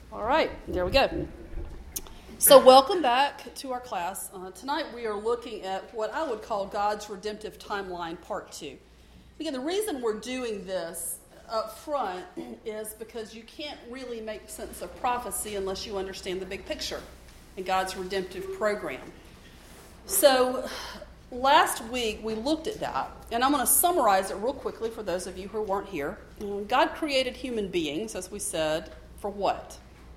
All right, there we go. So welcome back to our class. Tonight we are looking at what I would call God's Redemptive Timeline Part 2. Again, the reason we're doing this up front is because you can't really make sense of prophecy unless you understand the big picture and God's redemptive program. So last week we looked at that, and I'm going to summarize it real quickly for those of you who weren't here. God created human beings, as we said, for what?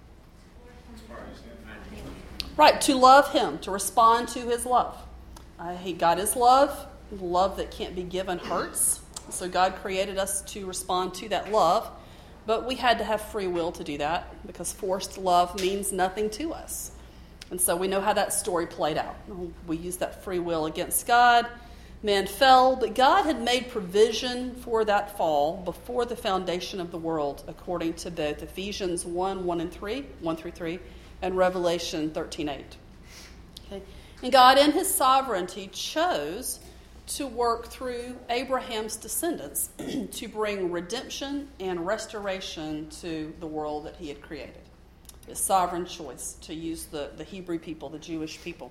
Right, to love Him, to respond to His love. God is love. Love that can't be given hurts. So God created us to respond to that love, but we had to have free will to do that because forced love means nothing to us. And so we know how that story played out. We used that free will against God. Man fell, but God had made provision for that fall before the foundation of the world, according to both Ephesians 1 through 3, and Revelation 13:8. Okay? And God, in His sovereignty, chose to work through Abraham's descendants to bring redemption and restoration to the world that He had created. His sovereign choice to use the Hebrew people, the Jewish people.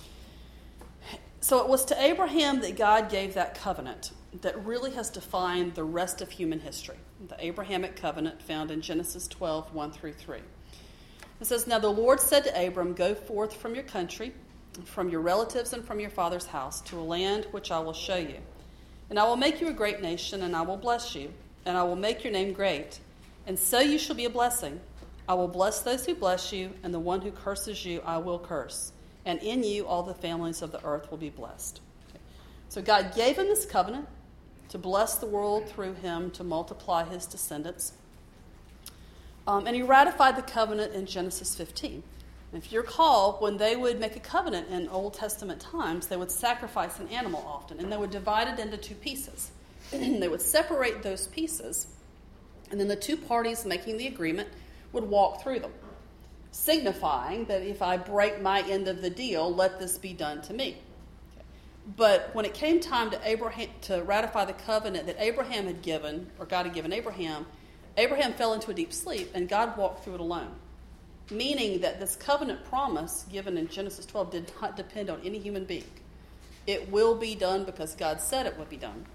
So it was to Abraham that God gave that covenant that really has defined the rest of human history. The Abrahamic covenant found in Genesis 12, 1 through 3. It says, "Now the Lord said to Abram, go forth from your country, from your relatives and from your father's house, to a land which I will show you. And I will make you a great nation, and I will bless you, and I will make your name great, and so you shall be a blessing. I will bless those who bless you, and the one who curses you I will curse. And in you all the families of the earth will be blessed." Okay. So God gave him this covenant to bless the world through him, to multiply his descendants. And he ratified the covenant in Genesis 15. And if you recall, when they would make a covenant in Old Testament times, they would sacrifice an animal often, and they would divide it into two pieces. They would separate those pieces, and then the two parties making the agreement would walk through them, signifying that if I break my end of the deal, let this be done to me. Okay. But when it came time to Abraham to ratify the covenant that Abraham had given, or God had given Abraham, Abraham fell into a deep sleep, and God walked through it alone. Meaning that this covenant promise given in Genesis 12 did not depend on any human being. It will be done because God said it would be done.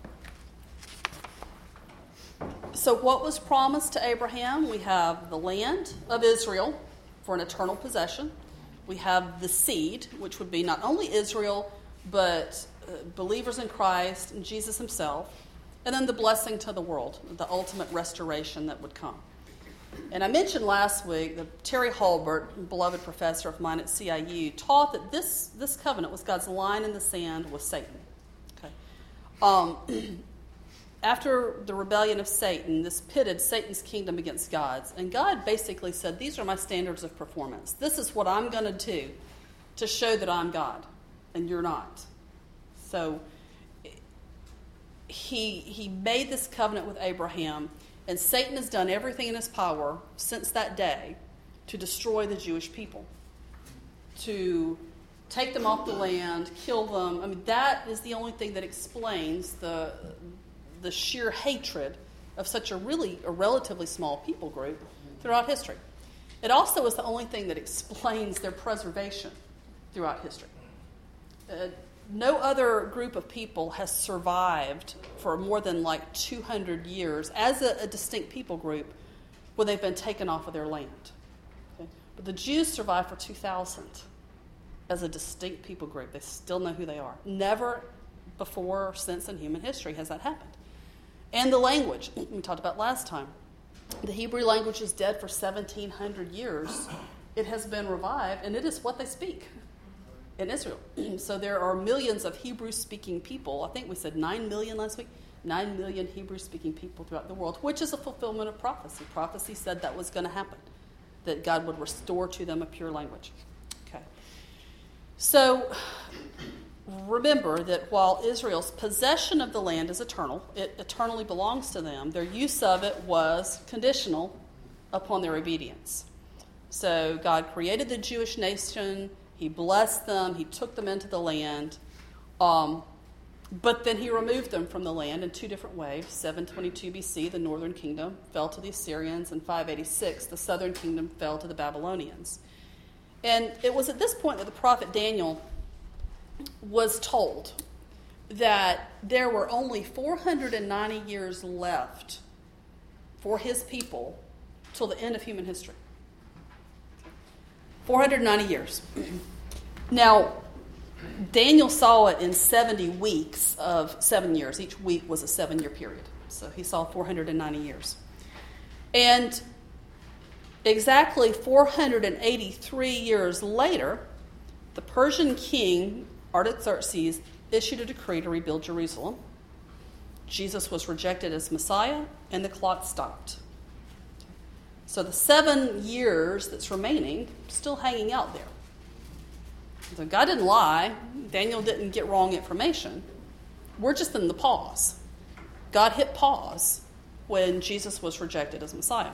So what was promised to Abraham? We have the land of Israel for an eternal possession. We have the seed, which would be not only Israel, but believers in Christ and Jesus himself. And then the blessing to the world, the ultimate restoration that would come. And I mentioned last week that Terry Hulbert, beloved professor of mine at CIU, taught that this covenant was God's line in the sand with Satan. Okay. After the rebellion of Satan, this pitted Satan's kingdom against God's. And God basically said, these are my standards of performance. This is what I'm going to do to show that I'm God and you're not. So he made this covenant with Abraham, and Satan has done everything in his power since that day to destroy the Jewish people, to take them off the land, kill them. I mean, that is the only thing that explains the sheer hatred of such a relatively small people group throughout history. It also is the only thing that explains their preservation throughout history. No other group of people has survived for more than 200 years as a distinct people group where they've been taken off of their land. Okay? But the Jews survived for 2,000 as a distinct people group. They still know who they are. Never before or since in human history has that happened. And the language, we talked about last time. The Hebrew language is dead for 1,700 years. It has been revived, and it is what they speak in Israel. So there are millions of Hebrew-speaking people. I think we said 9 million last week. 9 million Hebrew-speaking people throughout the world, which is a fulfillment of prophecy. Prophecy said that was going to happen, that God would restore to them a pure language. Okay. So remember that while Israel's possession of the land is eternal, it eternally belongs to them, their use of it was conditional upon their obedience. So God created the Jewish nation. He blessed them. He took them into the land. But then he removed them from the land in two different waves. 722 BC, the northern kingdom fell to the Assyrians, and 586, the southern kingdom fell to the Babylonians. And it was at this point that the prophet Daniel was told that there were only 490 years left for his people till the end of human history. 490 years. Now, Daniel saw it in 70 weeks of 7 years. Each week was a 7-year period. So he saw 490 years. And exactly 483 years later, the Persian king Artaxerxes issued a decree to rebuild Jerusalem. Jesus was rejected as Messiah, and the clock stopped. So the 7 years that's remaining, still hanging out there. So God didn't lie. Daniel didn't get wrong information. We're just in the pause. God hit pause when Jesus was rejected as Messiah.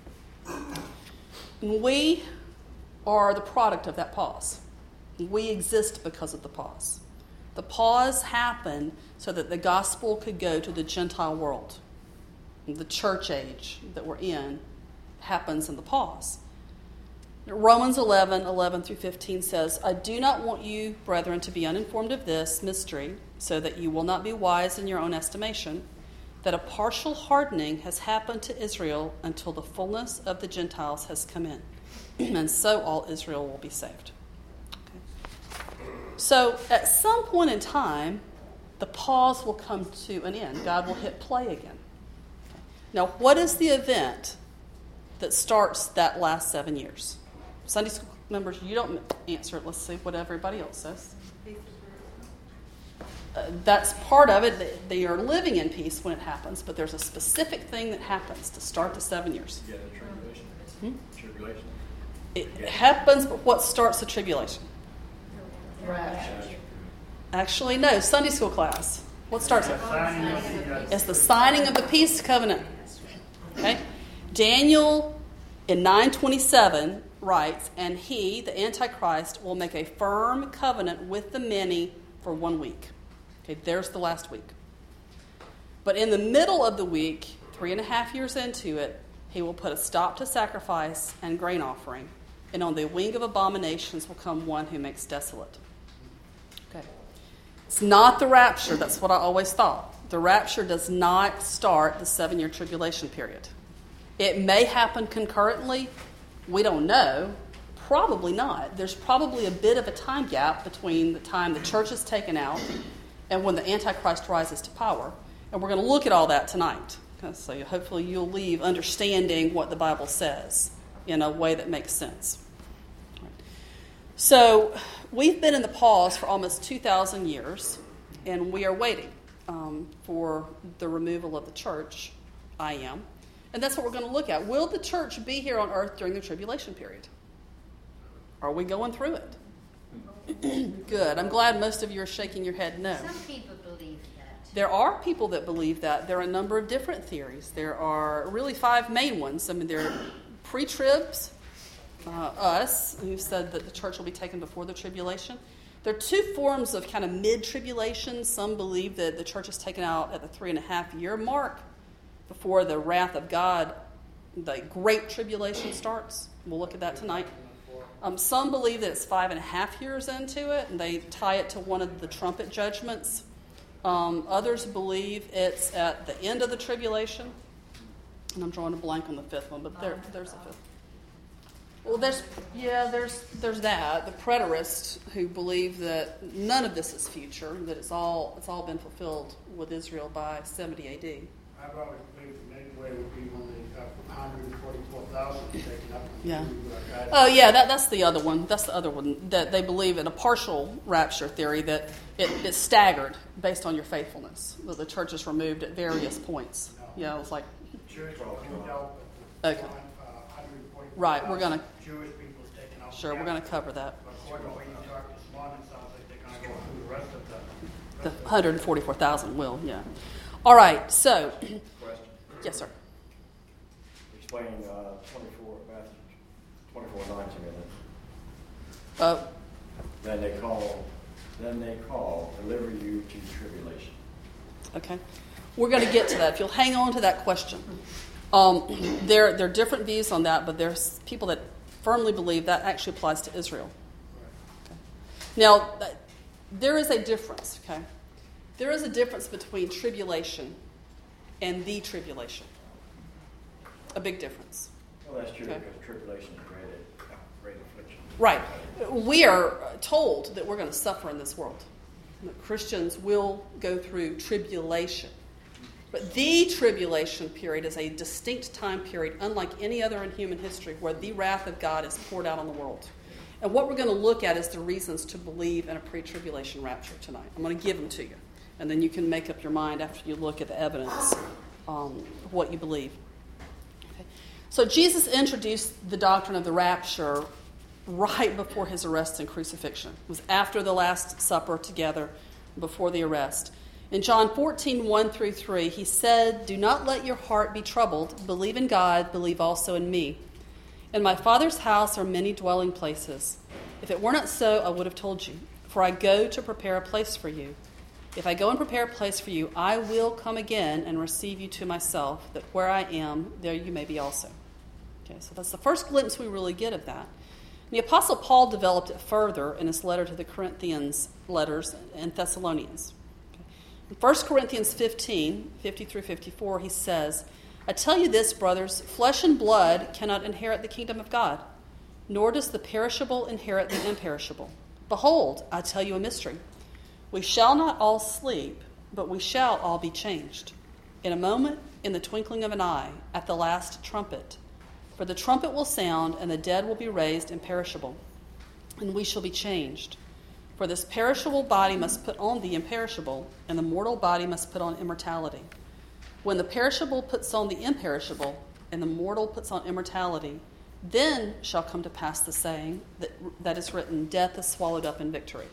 We are the product of that pause. We exist because of the pause. The pause happened so that the gospel could go to the Gentile world. The church age that we're in happens in the pause. Romans 11 through 15 says, I do not want you, brethren, to be uninformed of this mystery, so that you will not be wise in your own estimation, that a partial hardening has happened to Israel until the fullness of the Gentiles has come in, and so all Israel will be saved. So at some point in time, the pause will come to an end. God will hit play again. Now, what is the event that starts that last 7 years? Sunday school members, you don't answer it. Let's see what everybody else says. That's part of it. They are living in peace when it happens, but there's a specific thing that happens to start the 7 years. Yeah, the tribulation. Tribulation. It happens, but what starts the tribulation? Rapture. Actually, no. Sunday school class. What starts it? It's the signing of the peace covenant. Okay? Daniel in 9:27 writes, and he, the Antichrist, will make a firm covenant with the many for 1 week. Okay, there's the last week. But in the middle of the week, 3.5 years into it, he will put a stop to sacrifice and grain offering, and on the wing of abominations will come one who makes desolate. Okay. It's not the rapture. That's what I always thought. The rapture does not start the 7-year tribulation period. It may happen concurrently. We don't know. Probably not. There's probably a bit of a time gap between the time the church is taken out and when the Antichrist rises to power. And we're going to look at all that tonight. Okay, so hopefully you'll leave understanding what the Bible says in a way that makes sense. So we've been in the pause for almost 2,000 years, and we are waiting for the removal of the church. I am. And that's what we're going to look at. Will the church be here on earth during the tribulation period? Are we going through it? Good. I'm glad most of you are shaking your head no. Some people believe that. There are people that believe that. There are a number of different theories. There are really 5 main ones. I mean, there are pre-tribs, us, who said that the church will be taken before the tribulation. There are 2 forms of kind of mid-tribulation. Some believe that the church is taken out at the 3.5-year mark before the wrath of God, the great tribulation starts. We'll look at that tonight. Some believe that it's 5.5 years into it, and they tie it to one of the trumpet judgments. Others believe it's at the end of the tribulation. And I'm drawing a blank on the 5th one, but there's a 5th. Well, there's that. The preterists who believe that none of this is future, that it's all been fulfilled with Israel by 70 A.D. I've always believed the main way would be when they 144,000 taken up. Yeah. Oh, yeah, that's the other one. That's the other one, that they believe in a partial rapture theory, that it's staggered based on your faithfulness, that the church is removed at various points. No. Yeah, it's like... Jewish people can help. Okay. Right, we're going to... Jewish people's taken off. Sure, we're going to cover that. But according to what you talked this morning, it sounds like they're going to go through the rest of The 144,000 will, yeah. All right, so... Question. Yes, sir. Explain 24:9 to me then. Uh, Then they call them they call deliver you to tribulation? Okay. We're going to get to that. If you'll hang on to that question. There are different views on that, but there's people that firmly believe that actually applies to Israel. Okay. Now, there is a difference, okay? There is a difference between tribulation and the tribulation. A big difference. Well, that's true, Okay. because tribulation is great affliction. Right. We are told that we're going to suffer in this world. That Christians will go through tribulation. But the tribulation period is a distinct time period, unlike any other in human history, where the wrath of God is poured out on the world. And what we're going to look at is the reasons to believe in a pre-tribulation rapture tonight. I'm going to give them to you. And then you can make up your mind after you look at the evidence of what you believe. Okay. So Jesus introduced the doctrine of the rapture right before his arrest and crucifixion. It was after the Last Supper together, before the arrest. In John 14:1-3, he said, "Do not let your heart be troubled. Believe in God, believe also in me. In my Father's house are many dwelling places. If it were not so, I would have told you. For I go to prepare a place for you. If I go and prepare a place for you, I will come again and receive you to myself, that where I am, there you may be also." Okay, so that's the first glimpse we really get of that. The Apostle Paul developed it further in his letter to the Corinthians letters and Thessalonians. In 1 Corinthians 15:50-54, he says, "I tell you this, brothers, flesh and blood cannot inherit the kingdom of God, nor does the perishable inherit the imperishable. Behold, I tell you a mystery. We shall not all sleep, but we shall all be changed. In a moment, in the twinkling of an eye, at the last trumpet. For the trumpet will sound, and the dead will be raised imperishable, and we shall be changed. For this perishable body must put on the imperishable, and the mortal body must put on immortality. When the perishable puts on the imperishable, and the mortal puts on immortality, then shall come to pass the saying that is written, death is swallowed up in victory."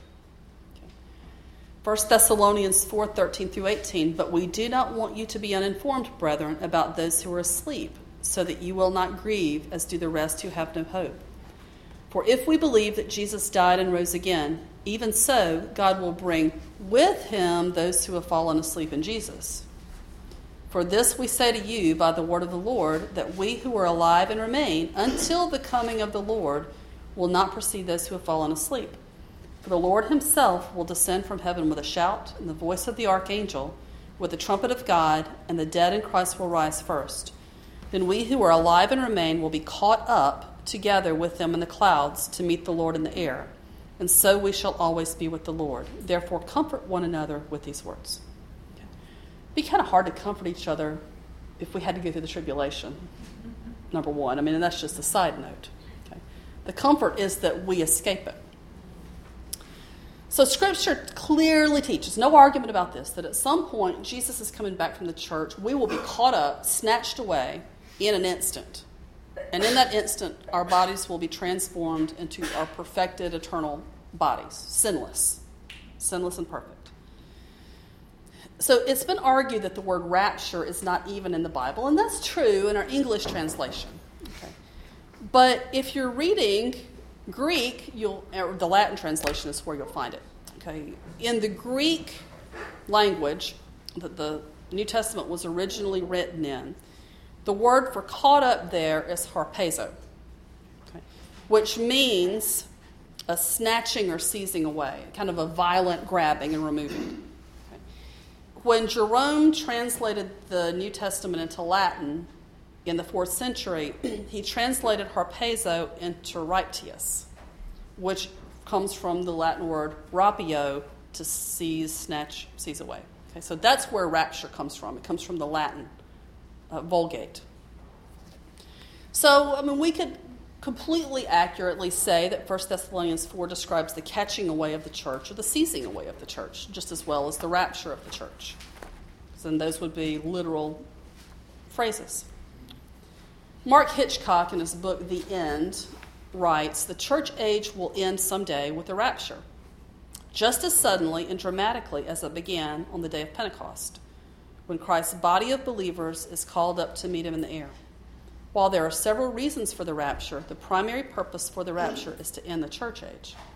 1 Thessalonians 4:13-18, "But we do not want you to be uninformed, brethren, about those who are asleep, so that you will not grieve as do the rest who have no hope. For if we believe that Jesus died and rose again, even so God will bring with him those who have fallen asleep in Jesus. For this we say to you by the word of the Lord, that we who are alive and remain until the coming of the Lord will not precede those who have fallen asleep. For the Lord himself will descend from heaven with a shout, and the voice of the archangel, with the trumpet of God, and the dead in Christ will rise first. Then we who are alive and remain will be caught up together with them in the clouds to meet the Lord in the air. And so we shall always be with the Lord. Therefore comfort one another with these words." Okay. It'd be kind of hard to comfort each other if we had to go through the tribulation, number one. I mean, and that's just a side note. Okay. The comfort is that we escape it. So Scripture clearly teaches, no argument about this, that at some point Jesus is coming back from the church. We will be caught up, snatched away in an instant. And in that instant, our bodies will be transformed into our perfected eternal bodies, sinless and perfect. So it's been argued that the word rapture is not even in the Bible, and that's true in our English translation. Okay. But if you're reading Greek, or the Latin translation is where you'll find it. Okay, in the Greek language that the New Testament was originally written in, the word for caught up there is harpazo, okay, which means a snatching or seizing away, kind of a violent grabbing and removing. Okay. When Jerome translated the New Testament into Latin in the 4th century, he translated harpazo into raptius, which comes from the Latin word rapio, to seize, snatch, seize away. Okay, so that's where rapture comes from. It comes from the Latin Vulgate. So, I mean, we could completely accurately say that 1 Thessalonians 4 describes the catching away of the church or the seizing away of the church, just as well as the rapture of the church. So then those would be literal phrases. Mark Hitchcock, in his book The End, writes, "The church age will end someday with the rapture, just as suddenly and dramatically as it began on the day of Pentecost, when Christ's body of believers is called up to meet him in the air. While there are several reasons for the rapture, the primary purpose for the rapture is to end the church age.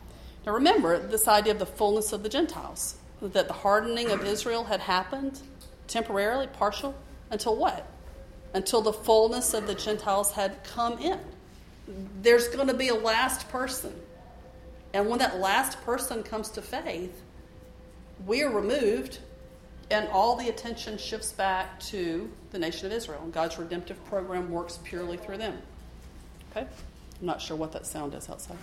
Now remember this idea of the fullness of the Gentiles, that the hardening of Israel had happened temporarily, partial, until what? Until the fullness of the Gentiles had come in. There's going to be a last person. And when that last person comes to faith, we are removed, and all the attention shifts back to the nation of Israel. And God's redemptive program works purely through them. Okay? I'm not sure what that sound is outside.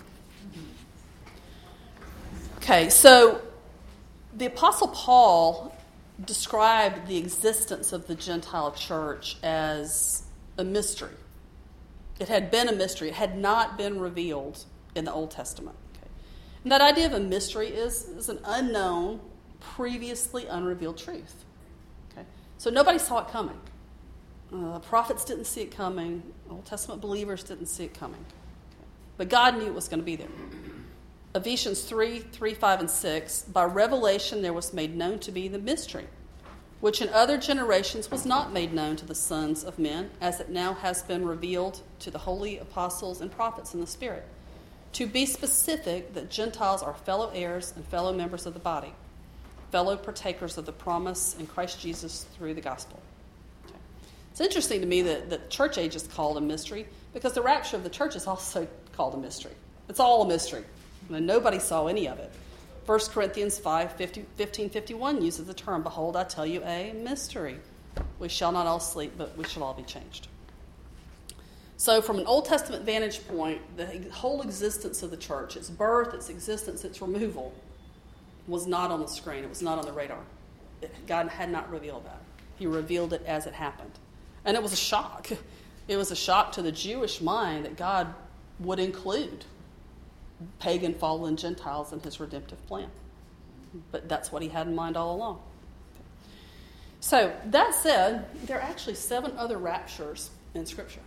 Okay, so the Apostle Paul described the existence of the Gentile church as a mystery. It had been a mystery. It had not been revealed in the Old Testament. Okay? And that idea of a mystery is an unknown, previously unrevealed truth. Okay? So nobody saw it coming. The prophets didn't see it coming. Old Testament believers didn't see it coming. Okay? But God knew it was going to be there. Ephesians 3, 5, and 6, by revelation there was made known to be the mystery, which in other generations was not made known to the sons of men, as it now has been revealed to the holy apostles and prophets in the Spirit. To be specific, that Gentiles are fellow heirs and fellow members of the body, fellow partakers of the promise in Christ Jesus through the gospel. Okay. It's interesting to me that the church age is called a mystery, because the rapture of the church is also called a mystery. It's all a mystery. And nobody saw any of it. 1 Corinthians 15:51 uses the term, behold, I tell you a mystery. We shall not all sleep, but we shall all be changed. So from an Old Testament vantage point, the whole existence of the church, its birth, its existence, its removal, was not on the screen. It was not on the radar. God had not revealed that. He revealed it as it happened. And it was a shock. It was a shock to the Jewish mind that God would include pagan, fallen Gentiles in his redemptive plan. But that's what he had in mind all along. So, that said, there are actually 7 other raptures in Scripture,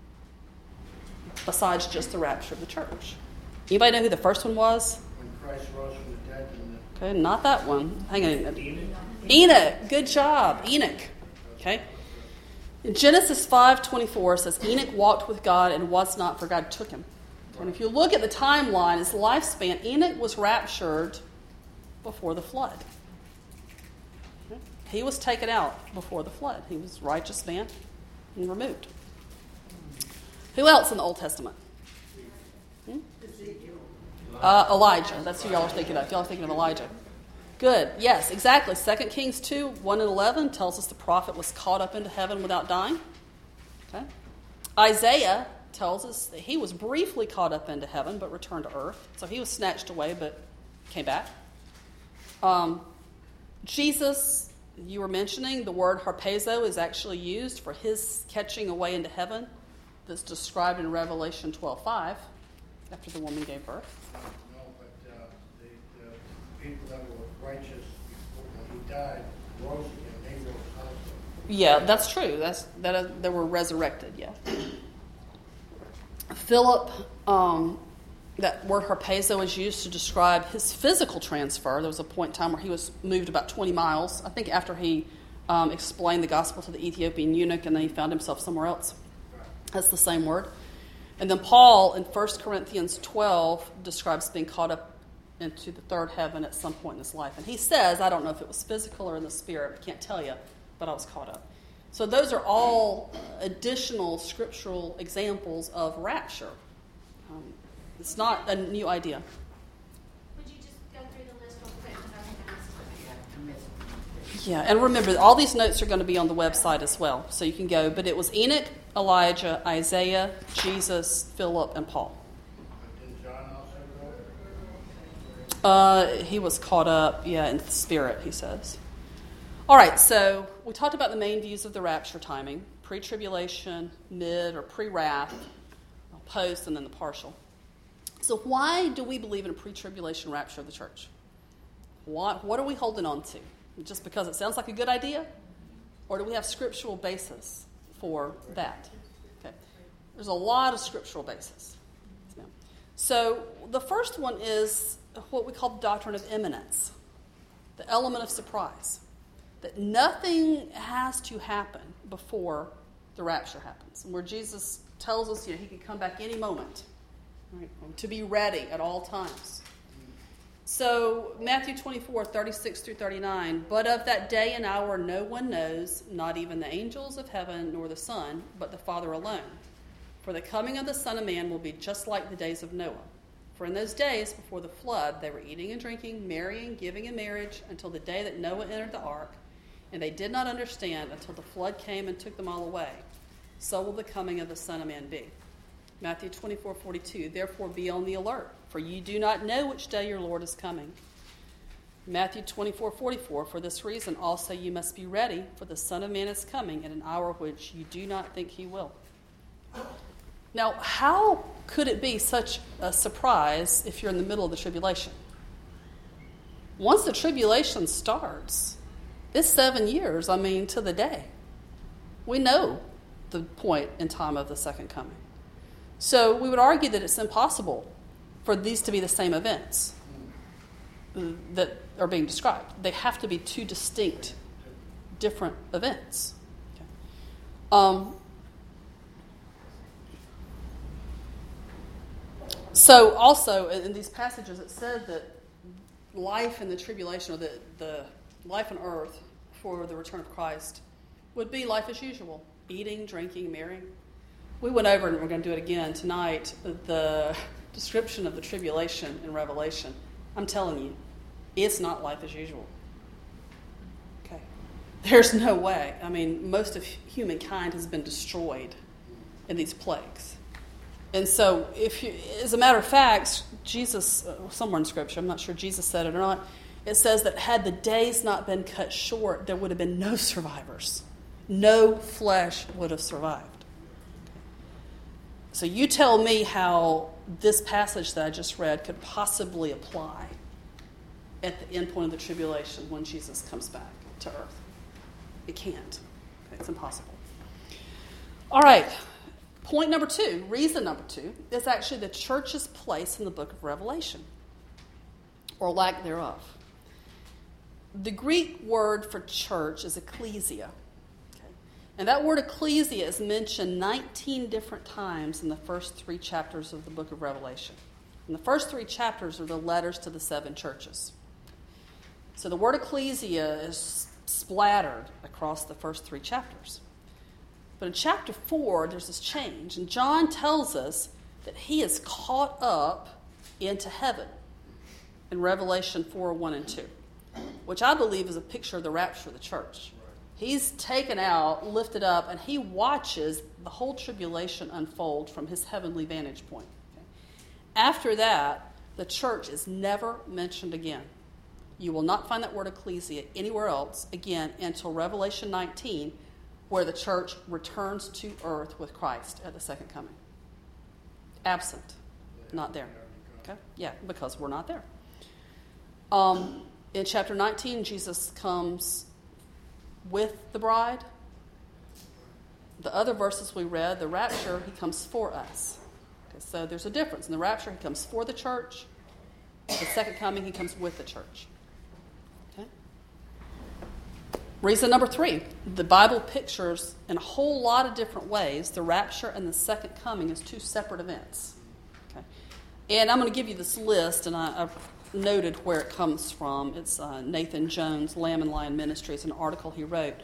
besides just the rapture of the church. Anybody know who the first one was? When Christ rose from the dead. Okay, not that one. Hang on. Enoch. Good job. Enoch. Okay. In Genesis 5:24 says, Enoch walked with God and was not, for God took him. And if you look at the timeline, his lifespan, Enoch was raptured before the flood. Okay? He was taken out before the flood. He was a righteous man and removed. Who else in the Old Testament? Elijah. That's who y'all are thinking of. Y'all are thinking of Elijah. Good. Yes, exactly. 2 Kings 2, 1 and 11 tells us the prophet was caught up into heaven without dying. Okay. Isaiah tells us that he was briefly caught up into heaven but returned to earth. So he was snatched away but came back. Jesus, you were mentioning, the word harpazo is actually used for his catching away into heaven. That's described in Revelation 12:5 after the woman gave birth. No, but the people that were righteous when he died rose again. They rose also. Yeah, that's true. They were resurrected, yeah. Philip, that word harpazo is used to describe his physical transfer. There was a point in time where he was moved about 20 miles, I think after he explained the gospel to the Ethiopian eunuch, and then he found himself somewhere else. That's the same word. And then Paul in 1 Corinthians 12 describes being caught up into the third heaven at some point in his life. And he says, I don't know if it was physical or in the spirit, I can't tell you, but I was caught up. So those are all additional scriptural examples of rapture. It's not a new idea. Would you just go through the list real quick? Because Yeah, and remember, all these notes are going to be on the website as well, so you can go. But it was Enoch, Elijah, Isaiah, Jesus, Philip, and Paul. Did John also go? He was caught up, in the spirit, he says. All right, so we talked about the main views of the rapture timing: pre-tribulation, mid or pre-wrath, post, and then the partial. So why do we believe in a pre-tribulation rapture of the church? What are we holding on to? Just because it sounds like a good idea? Or do we have scriptural basis for that? Okay. There's a lot of scriptural basis. So the first one is what we call the doctrine of imminence, the element of surprise, that nothing has to happen before the rapture happens, and where Jesus tells us he can come back any moment, right, to be ready at all times. So Matthew 24, 36 through 39, but of that day and hour no one knows, not even the angels of heaven nor the Son, but the Father alone. For the coming of the Son of Man will be just like the days of Noah. For in those days before the flood they were eating and drinking, marrying, giving in marriage, until the day that Noah entered the ark, and they did not understand until the flood came and took them all away. So will the coming of the Son of Man be. Matthew 24, 42, therefore be on the alert, for you do not know which day your Lord is coming. Matthew 24, 44, for this reason also you must be ready, for the Son of Man is coming at an hour which you do not think he will. Now, how could it be such a surprise if you're in the middle of the tribulation? Once the tribulation starts, it's 7 years, to the day. We know the point in time of the second coming. So we would argue that it's impossible for these to be the same events that are being described. They have to be two distinct, different events. Okay. So also in these passages it said that life in the tribulation, or the life on earth for the return of Christ, would be life as usual. Eating, drinking, marrying. We went over, and we're going to do it again tonight, the description of the tribulation in Revelation. I'm telling you, it's not life as usual. Okay. There's no way. Most of humankind has been destroyed in these plagues. And so, as a matter of fact, Jesus, somewhere in Scripture, I'm not sure Jesus said it or not, it says that had the days not been cut short, there would have been no survivors. No flesh would have survived. So you tell me how this passage that I just read could possibly apply at the end point of the tribulation when Jesus comes back to earth. It can't. Okay, it's impossible. All right. Point number 2, reason number 2, is actually the church's place in the book of Revelation, or lack thereof. The Greek word for church is ecclesia. And that word ecclesia is mentioned 19 different times in the first 3 chapters of the book of Revelation. And the first 3 chapters are the letters to the 7 churches. So the word ecclesia is splattered across the first 3 chapters. But in chapter 4, there's this change. And John tells us that he is caught up into heaven in Revelation 4, 1 and 2, which I believe is a picture of the rapture of the church. He's taken out, lifted up, and he watches the whole tribulation unfold from his heavenly vantage point. Okay? After that, the church is never mentioned again. You will not find that word ecclesia anywhere else again until Revelation 19, where the church returns to earth with Christ at the second coming. Absent. Not there. Okay? Yeah, because we're not there. In chapter 19, Jesus comes with the bride. The other verses we read, the rapture, he comes for us. Okay, so there's a difference. In the rapture, he comes for the church. The second coming, he comes with the church. Okay? Reason number 3, the Bible pictures in a whole lot of different ways the rapture and the second coming as 2 separate events. Okay? And I'm going to give you this list, and I've noted where it comes from. It's Nathan Jones, Lamb and Lion Ministries, an article he wrote.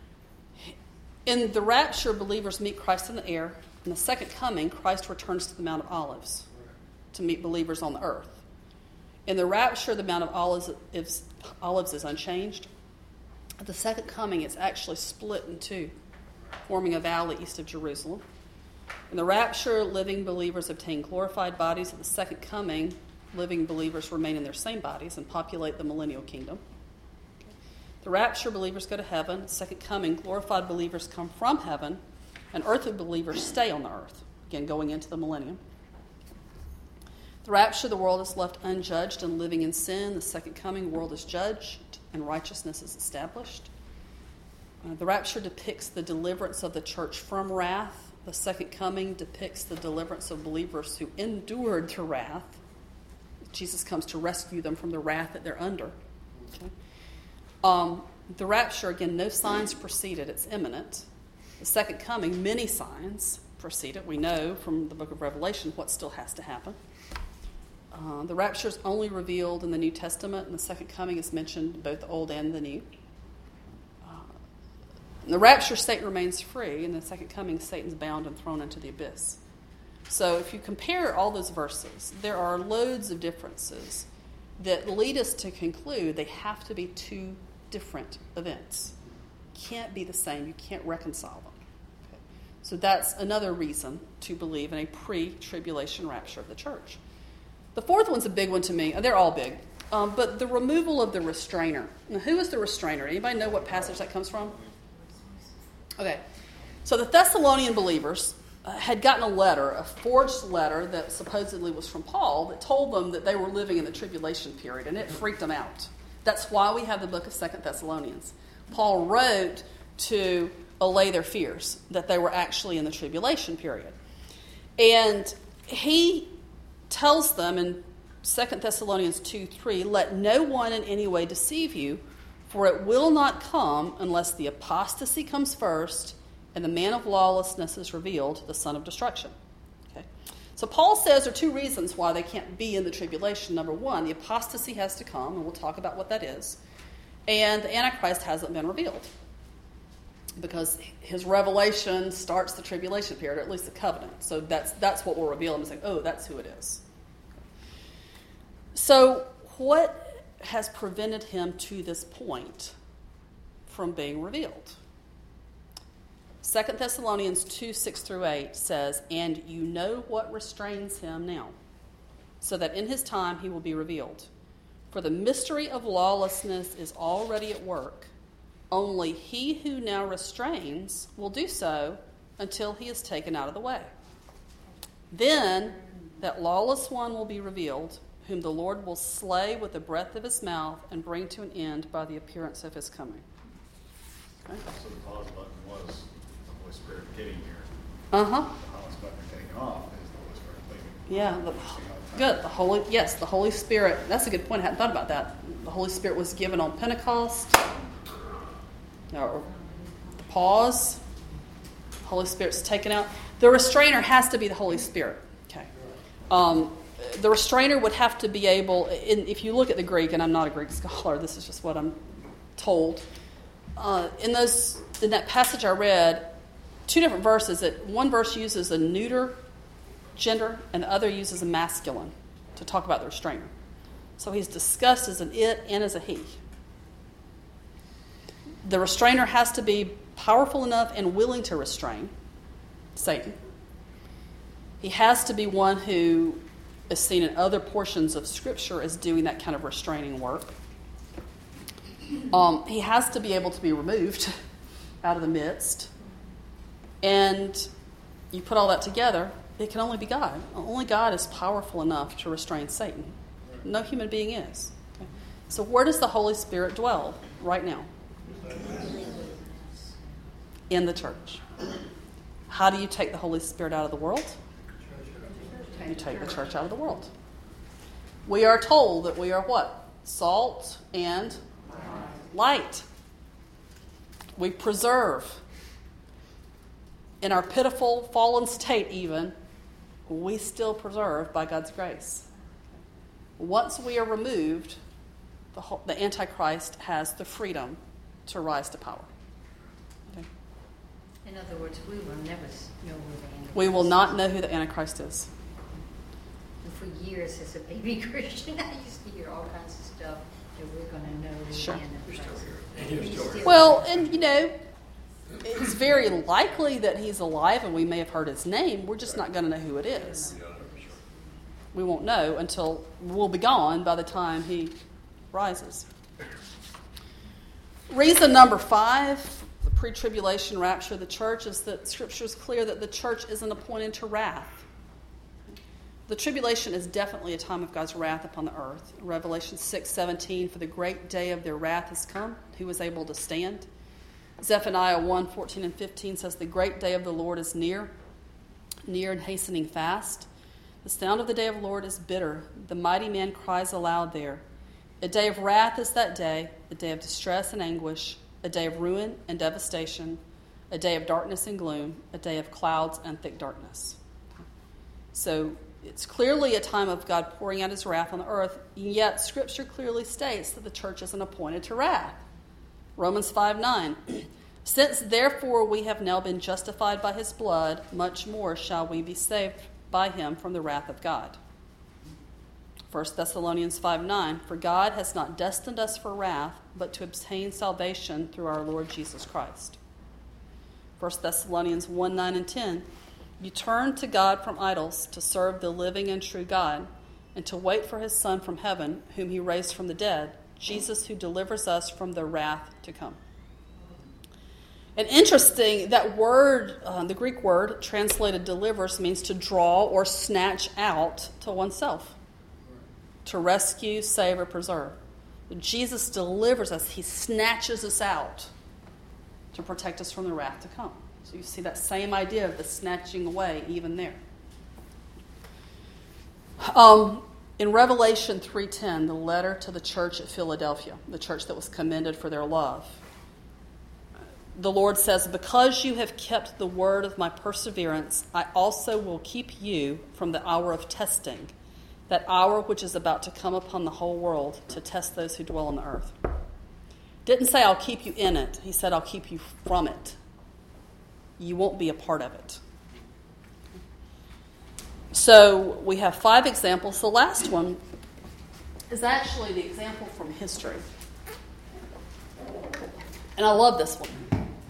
In the rapture, believers meet Christ in the air. In the second coming, Christ returns to the Mount of Olives to meet believers on the earth. In the rapture, the Mount of Olives is unchanged. At the second coming, it's actually split in 2, forming a valley east of Jerusalem. In the rapture, living believers obtain glorified bodies. At the second coming, living believers remain in their same bodies and populate the millennial kingdom. The rapture, believers go to heaven. The second coming, glorified believers come from heaven, and earthly believers stay on the earth, again going into the millennium. The rapture, the world is left unjudged and living in sin. The second coming, the world is judged and righteousness is established. The rapture depicts the deliverance of the church from wrath. The second coming depicts the deliverance of believers who endured the wrath. Jesus comes to rescue them from the wrath that they're under. Okay? The rapture, again, no signs precede it. It's imminent. The second coming, many signs precede it. We know from the book of Revelation what still has to happen. The rapture is only revealed in the New Testament, and the second coming is mentioned both the Old and the New. In the rapture, Satan remains free. In the second coming, Satan's bound and thrown into the abyss. So if you compare all those verses, there are loads of differences that lead us to conclude they have to be two different events. Can't be the same. You can't reconcile them. Okay. So that's another reason to believe in a pre-tribulation rapture of the church. The fourth one's a big one to me. They're all big. But the removal of the restrainer. Now, who is the restrainer? Anybody know what passage that comes from? Okay. So the Thessalonian believers had gotten a letter, a forged letter that supposedly was from Paul that told them that they were living in the tribulation period, and it freaked them out. That's why we have the book of 2 Thessalonians. Paul wrote to allay their fears that they were actually in the tribulation period. And he tells them in 2 Thessalonians 2:3, "Let no one in any way deceive you, for it will not come unless the apostasy comes first and the man of lawlessness is revealed, the son of destruction." Okay. So Paul says there are two reasons why they can't be in the tribulation. Number one, the apostasy has to come, and we'll talk about what that is. And the Antichrist hasn't been revealed because his revelation starts the tribulation period, or at least the covenant. So that's what will reveal him and say, oh, that's who it is. So what has prevented him to this point from being revealed? 2 Thessalonians 2:6-8 says, "And you know what restrains him now, so that in his time he will be revealed. For the mystery of lawlessness is already at work. Only he who now restrains will do so until he is taken out of the way. Then that lawless one will be revealed, whom the Lord will slay with the breath of his mouth and bring to an end by the appearance of his coming." Okay. So the pause button was the Holy Spirit getting here. Uh-huh. The pause button taking off is the Holy Spirit leaving. Yeah, good. The Holy Spirit. That's a good point. I hadn't thought about that. The Holy Spirit was given on Pentecost. Or the pause. The Holy Spirit's taken out. The restrainer has to be the Holy Spirit. Okay. The restrainer would have to be able. If you look at the Greek, and I'm not a Greek scholar, this is just what I'm told. In that passage I read, two different verses. That one verse uses a neuter gender, and the other uses a masculine to talk about the restrainer. So he's discussed as an it and as a he. The restrainer has to be powerful enough and willing to restrain Satan. He has to be one who is seen in other portions of Scripture as doing that kind of restraining work. He has to be able to be removed out of the midst. And you put all that together, it can only be God. Only God is powerful enough to restrain Satan. No human being is. Okay. So where does the Holy Spirit dwell right now? In the church. How do you take the Holy Spirit out of the world? You take the church out of the world. We are told that we are what? Salt and light. We preserve. In our pitiful, fallen state even, we still preserve by God's grace. Once we are removed, the Antichrist has the freedom to rise to power. Okay? In other words, we will never know who the Antichrist is. We will not know who the Antichrist is. And for years, as a baby Christian, I used to hear all kinds of stuff that we're going to know who Sure. the Antichrist is. You're still here. Well, and it's very likely that he's alive and we may have heard his name. We're just not going to know who it is. We won't know until we'll be gone by the time he rises. Reason number 5, the pre-tribulation rapture of the church, is that Scripture is clear that the church isn't appointed to wrath. The tribulation is definitely a time of God's wrath upon the earth. Revelation 6:17, "For the great day of their wrath has come. Who was able to stand?" Zephaniah 1:14 and 15 says, "The great day of the Lord is near and hastening fast. The sound of the day of the Lord is bitter. The mighty man cries aloud there. A day of wrath is that day, a day of distress and anguish, a day of ruin and devastation, a day of darkness and gloom, a day of clouds and thick darkness." So It's clearly a time of God pouring out his wrath on the earth, yet Scripture clearly states that the church isn't appointed to wrath. Romans 5:9. Since therefore we have now been justified by his blood, much more shall we be saved by him from the wrath of God. 1 Thessalonians 5:9. For God has not destined us for wrath, but to obtain salvation through our Lord Jesus Christ. 1 Thessalonians 1:9 and 10. You turn to God from idols to serve the living and true God, and to wait for his Son from heaven, whom he raised from the dead, Jesus, who delivers us from the wrath to come. And interesting, that word, the Greek word translated delivers, means to draw or snatch out to oneself, to rescue, save, or preserve. Jesus delivers us. He snatches us out to protect us from the wrath to come. So you see that same idea of the snatching away even there. In Revelation 3:10, the letter to the church at Philadelphia, the church that was commended for their love, the Lord says, because you have kept the word of my perseverance, I also will keep you from the hour of testing, that hour which is about to come upon the whole world to test those who dwell on the earth. Didn't say I'll keep you in it. He said I'll keep you from it. You won't be a part of it. So we have 5 examples. The last one is actually the example from history. And I love this one.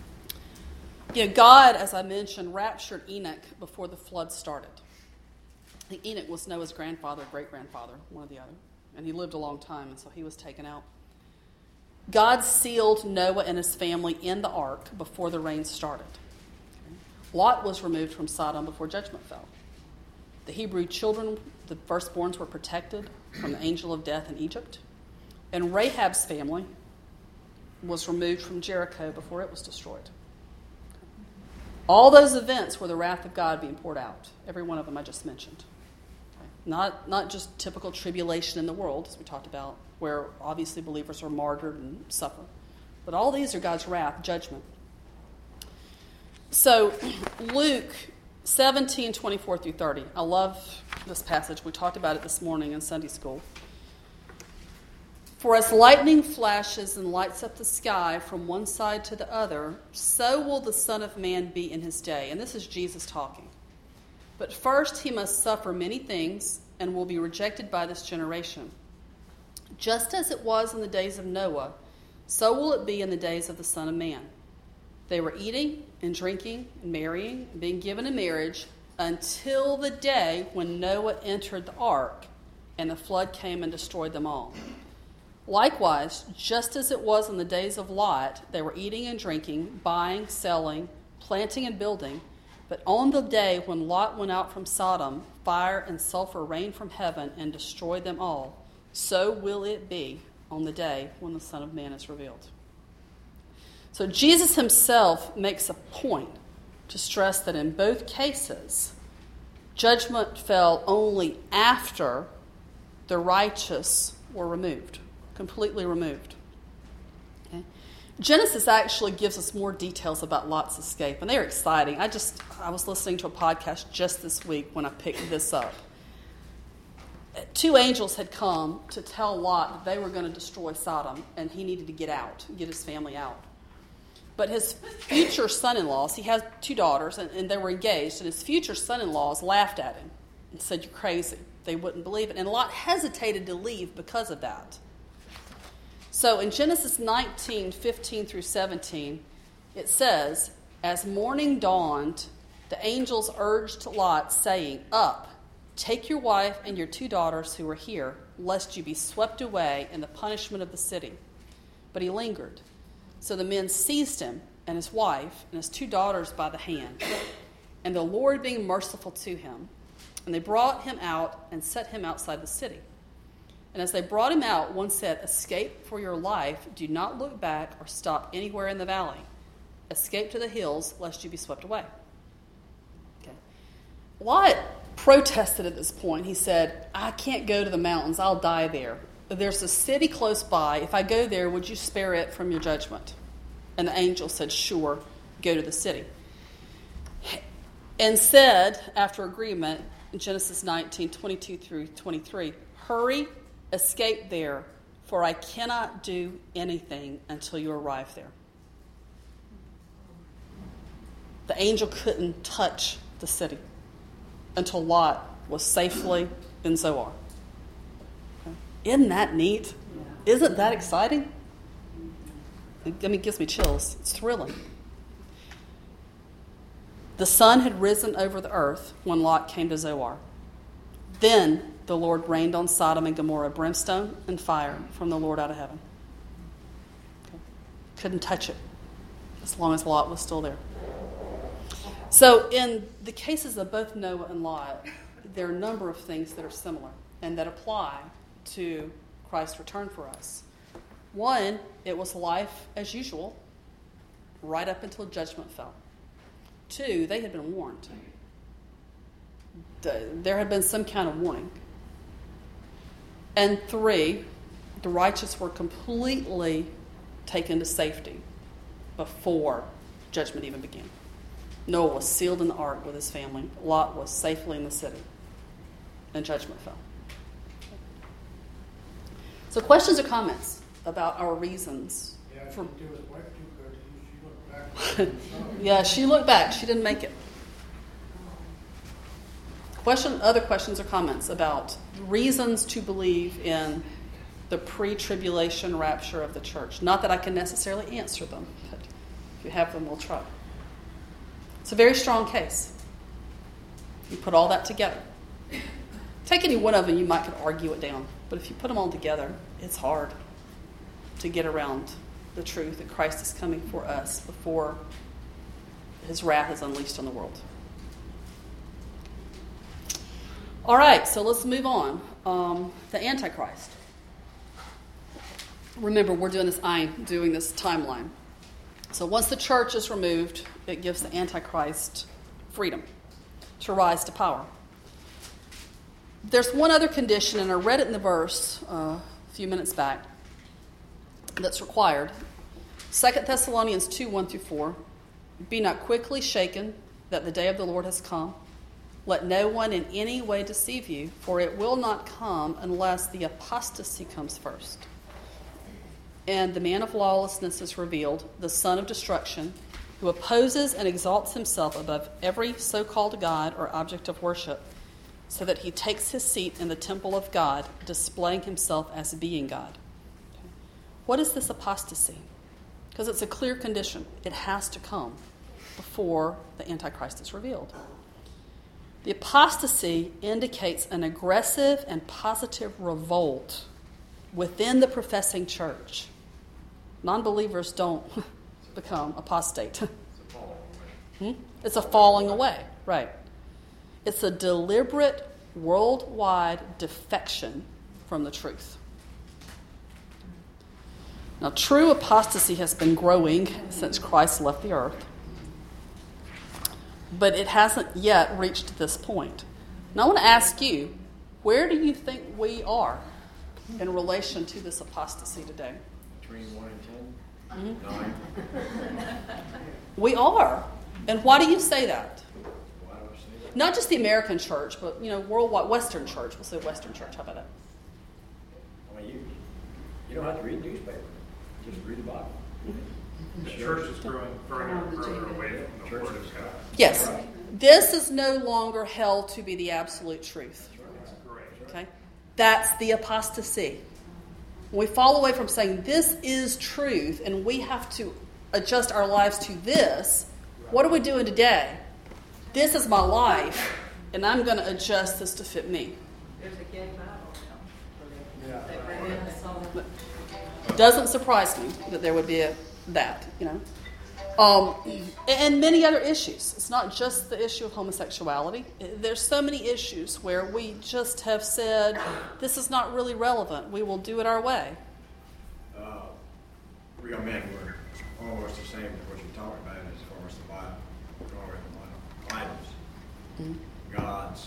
God, as I mentioned, raptured Enoch before the flood started. I think Enoch was Noah's grandfather, great-grandfather, one or the other. And he lived a long time, and so he was taken out. God sealed Noah and his family in the ark before the rain started. Lot was removed from Sodom before judgment fell. The Hebrew children, the firstborns, were protected from the angel of death in Egypt. And Rahab's family was removed from Jericho before it was destroyed. All those events were the wrath of God being poured out. Every one of them I just mentioned. Not just typical tribulation in the world, as we talked about, where obviously believers are martyred and suffer. But all these are God's wrath, judgment. So Luke 17:24 through 30. I love this passage. We talked about it this morning in Sunday school. For as lightning flashes and lights up the sky from one side to the other, so will the Son of Man be in his day. And this is Jesus talking. But first he must suffer many things and will be rejected by this generation. Just as it was in the days of Noah, so will it be in the days of the Son of Man. They were eating and drinking and marrying and being given in marriage until the day when Noah entered the ark and the flood came and destroyed them all. Likewise, just as it was in the days of Lot, they were eating and drinking, buying, selling, planting and building. But on the day when Lot went out from Sodom, fire and sulfur rained from heaven and destroyed them all. So will it be on the day when the Son of Man is revealed. So Jesus himself makes a point to stress that in both cases, judgment fell only after the righteous were removed, completely removed. Okay? Genesis actually gives us more details about Lot's escape, and they're exciting. I was listening to a podcast just this week when I picked this up. 2 angels had come to tell Lot that they were going to destroy Sodom, and he needed to get out, get his family out. But his future son-in-laws, he has 2 daughters, and they were engaged, and his future son-in-laws laughed at him and said, "You're crazy." They wouldn't believe it. And Lot hesitated to leave because of that. So in Genesis 19:15 through 17, it says, as morning dawned, the angels urged Lot, saying, "Up, take your wife and your 2 daughters who are here, lest you be swept away in the punishment of the city." But he lingered. So the men seized him and his wife and his 2 daughters by the hand, and the Lord being merciful to him. And they brought him out and set him outside the city. And as they brought him out, one said, "Escape for your life. Do not look back or stop anywhere in the valley. Escape to the hills, lest you be swept away." Okay. Lot protested at this point. He said, "I can't go to the mountains. I'll die there. There's a city close by. If I go there, would you spare it from your judgment?" And the angel said, "Sure, go to the city." And said, after agreement, in Genesis 19, 22 through 23, hurry, escape there, for I cannot do anything until you arrive there. The angel couldn't touch the city until Lot was safely in Zoar. Okay. Isn't that neat? Isn't that exciting? It gives me chills. It's thrilling. The sun had risen over the earth when Lot came to Zoar. Then the Lord rained on Sodom and Gomorrah brimstone and fire from the Lord out of heaven. Okay. Couldn't touch it as long as Lot was still there. So in the cases of both Noah and Lot, there are a number of things that are similar and that apply to Christ's return for us. One, it was life as usual, right up until judgment fell. Two, they had been warned. There had been some kind of warning. And three, the righteous were completely taken to safety before judgment even began. Noah was sealed in the ark with his family. Lot was safely in the city. And judgment fell. So questions or comments about our reasons? Yeah, for... she did his wife too good. She looked back. Yeah, she looked back. She didn't make it. Other questions or comments about reasons to believe in the pre-tribulation rapture of the church? Not that I can necessarily answer them, but if you have them, we'll try. It's a very strong case. You put all that together. Take any one of them, you might could argue it down. But if you put them all together, it's hard to get around the truth that Christ is coming for us before his wrath is unleashed on the world. All right, so let's move on. The Antichrist. Remember, we're doing this timeline. So once the church is removed, it gives the Antichrist freedom to rise to power. There's one other condition, and I read it in the verse a few minutes back, that's required. 2 Thessalonians 2, 1 through 4. Be not quickly shaken that the day of the Lord has come. Let no one in any way deceive you, for it will not come unless the apostasy comes first. And the man of lawlessness is revealed, the son of destruction, who opposes and exalts himself above every so-called God or object of worship, so that he takes his seat in the temple of God, displaying himself as being God. Okay. What is this apostasy? Because it's a clear condition. It has to come before the Antichrist is revealed. The apostasy indicates an aggressive and positive revolt within the professing church. Non-believers don't become apostate. It's a falling away, right. It's a deliberate, worldwide defection from the truth. Now, true apostasy has been growing since Christ left the earth, but it hasn't yet reached this point. Now, I want to ask you, where do you think we are in relation to this apostasy today? Between 1 and 10? 9? We are. And why do you say that? Why do I say that? Not just the American church, but, worldwide, Western church. We'll say Western church. How about that? I mean, you don't have to read newspaper. Just read the Bible. The church is growing further and further away from the Word of God. Yes. This is no longer held to be the absolute truth. Okay? That's the apostasy. When we fall away from saying this is truth and we have to adjust our lives to this, what are we doing today? This is my life, and I'm going to adjust this to fit me. There's a gay battle now. Doesn't surprise me that there would be that. And many other issues. It's not just the issue of homosexuality. There's so many issues where we just have said, this is not really relevant. We will do it our way. We got men who are almost the same as what you're talking about as far as the Bible. Idols.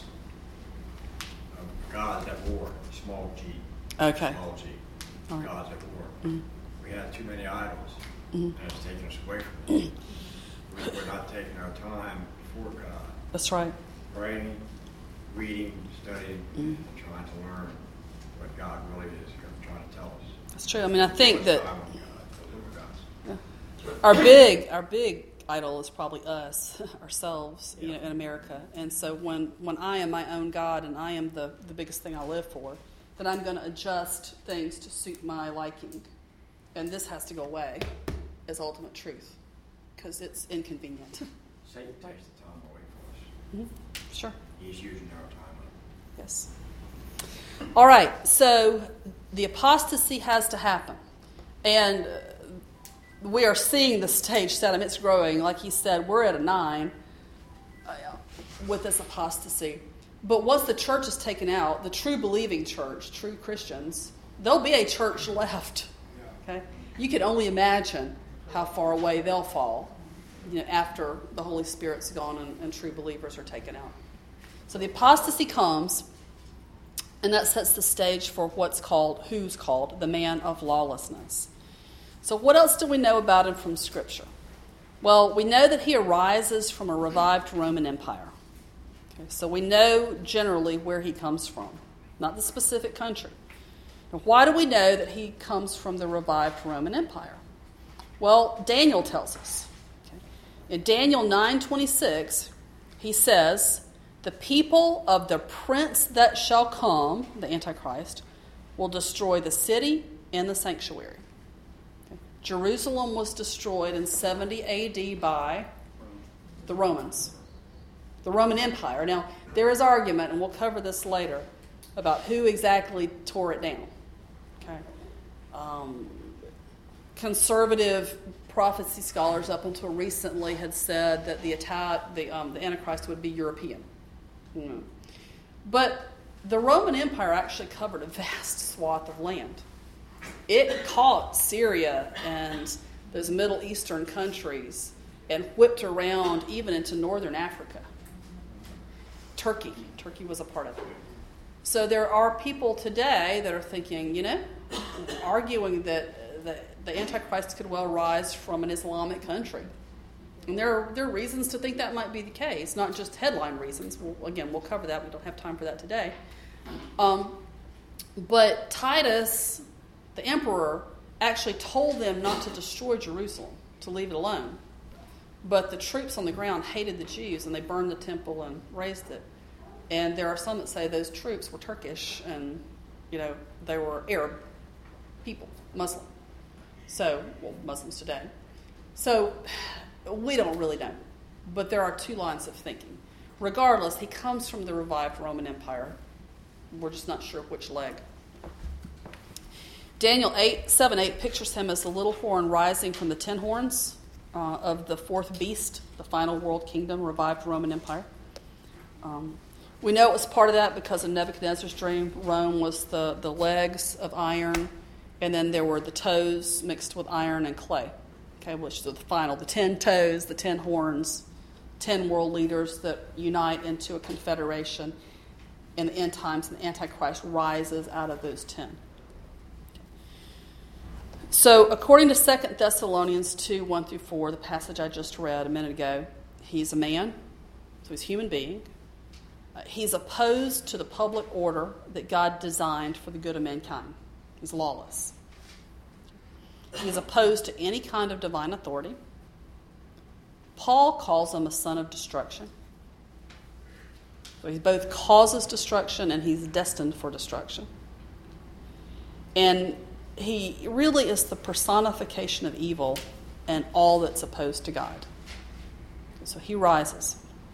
Gods at war, small g. Okay. Small g. Right. Gods at war. We have too many idols, and it's taking us away from them. We're not taking our time before God. That's right. Praying, reading, studying, and trying to learn what God really is trying to tell us. That's true. I mean, I think that I want God to live with us. our big idol is probably us, ourselves, in America. And so when I am my own God and I am the biggest thing I live for, then I'm going to adjust things to suit my liking. And this has to go away as ultimate truth because it's inconvenient. Satan takes the time away from us. Sure. He's using our time up. Yes. All right. So the apostasy has to happen. And we are seeing the stage set. I mean, it's growing. Like he said, we're at a 9 with this apostasy. But once the church is taken out, the true believing church, true Christians, there'll be a church left. Okay? You can only imagine how far away they'll fall, after the Holy Spirit's gone and true believers are taken out. So the apostasy comes, and that sets the stage for who's called the man of lawlessness. So what else do we know about him from Scripture? Well, we know that he arises from a revived Roman Empire. Okay, so we know generally where he comes from, not the specific country. Now, why do we know that he comes from the revived Roman Empire? Well, Daniel tells us. Okay? In Daniel 9:26, he says, "The people of the prince that shall come," the Antichrist, "will destroy the city and the sanctuary." Jerusalem was destroyed in 70 A.D. by the Romans, the Roman Empire. Now, there is argument, and we'll cover this later, about who exactly tore it down. Okay, conservative prophecy scholars up until recently had said that the Antichrist would be European. But the Roman Empire actually covered a vast swath of land. It caught Syria and those Middle Eastern countries and whipped around even into northern Africa. Turkey was a part of it. So there are people today that are thinking, arguing that the Antichrist could well rise from an Islamic country. And there are reasons to think that might be the case, not just headline reasons. We'll cover that. We don't have time for that today. But Titus, the emperor, actually told them not to destroy Jerusalem, to leave it alone. But the troops on the ground hated the Jews, and they burned the temple and razed it. And there are some that say those troops were Turkish, and they were Arab people, Muslim. Muslims today. So we don't really know. But there are two lines of thinking. Regardless, he comes from the revived Roman Empire. We're just not sure which leg. Daniel 7:8 pictures him as the little horn rising from the 10 horns of the fourth beast, the final world kingdom, revived Roman Empire. We know it was part of that because of Nebuchadnezzar's dream. Rome was the legs of iron, and then there were the toes mixed with iron and clay. Okay, which is the 10 toes, the 10 horns, 10 world leaders that unite into a confederation in the end times, and the Antichrist rises out of those 10. So according to 2 Thessalonians 2:1-4, the passage I just read a minute ago, he's a man, so he's a human being. He's opposed to the public order that God designed for the good of mankind. He's lawless. He's opposed to any kind of divine authority. Paul calls him a son of destruction. So he both causes destruction and he's destined for destruction. And he really is the personification of evil and all that's opposed to God. So he rises.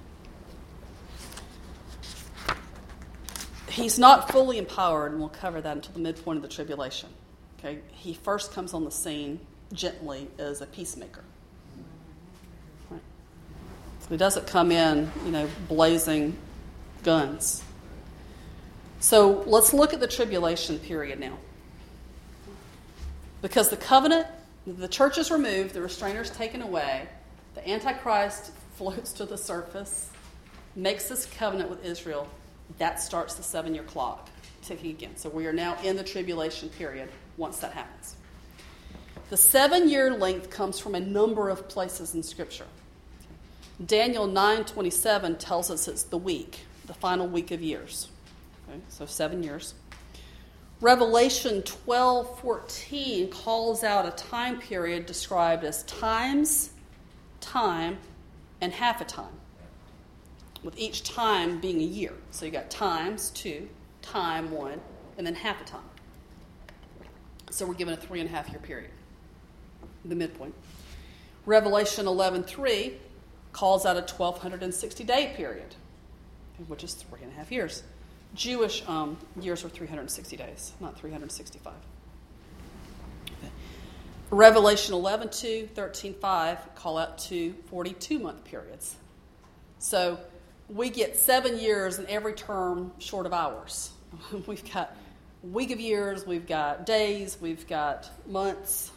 He's not fully empowered, and we'll cover that until the midpoint of the tribulation. Okay, he first comes on the scene gently as a peacemaker. Right. So he doesn't come in, blazing guns. So let's look at the tribulation period now. Because the covenant, the church is removed, the restrainer's taken away, the Antichrist floats to the surface, makes this covenant with Israel. That starts the 7-year clock ticking again. So we are now in the tribulation period once that happens. The 7-year length comes from a number of places in Scripture. Daniel 9:27 tells us it's the week. the final week of years. Okay, so 7 years. Revelation 12:14 calls out a time period described as times, time, and half a time, with each time being a year. So you got times 2, time 1, and then half a time. So we're given a 3.5 year period, the midpoint. Revelation 11:3 calls out a 1,260-day period, which is 3.5 years. Jewish years were 360 days, not 365. Okay. Revelation 11:2, 13:5 call out to 42-month periods. So we get 7 years in every term short of hours. We've got a week of years, we've got days, we've got months.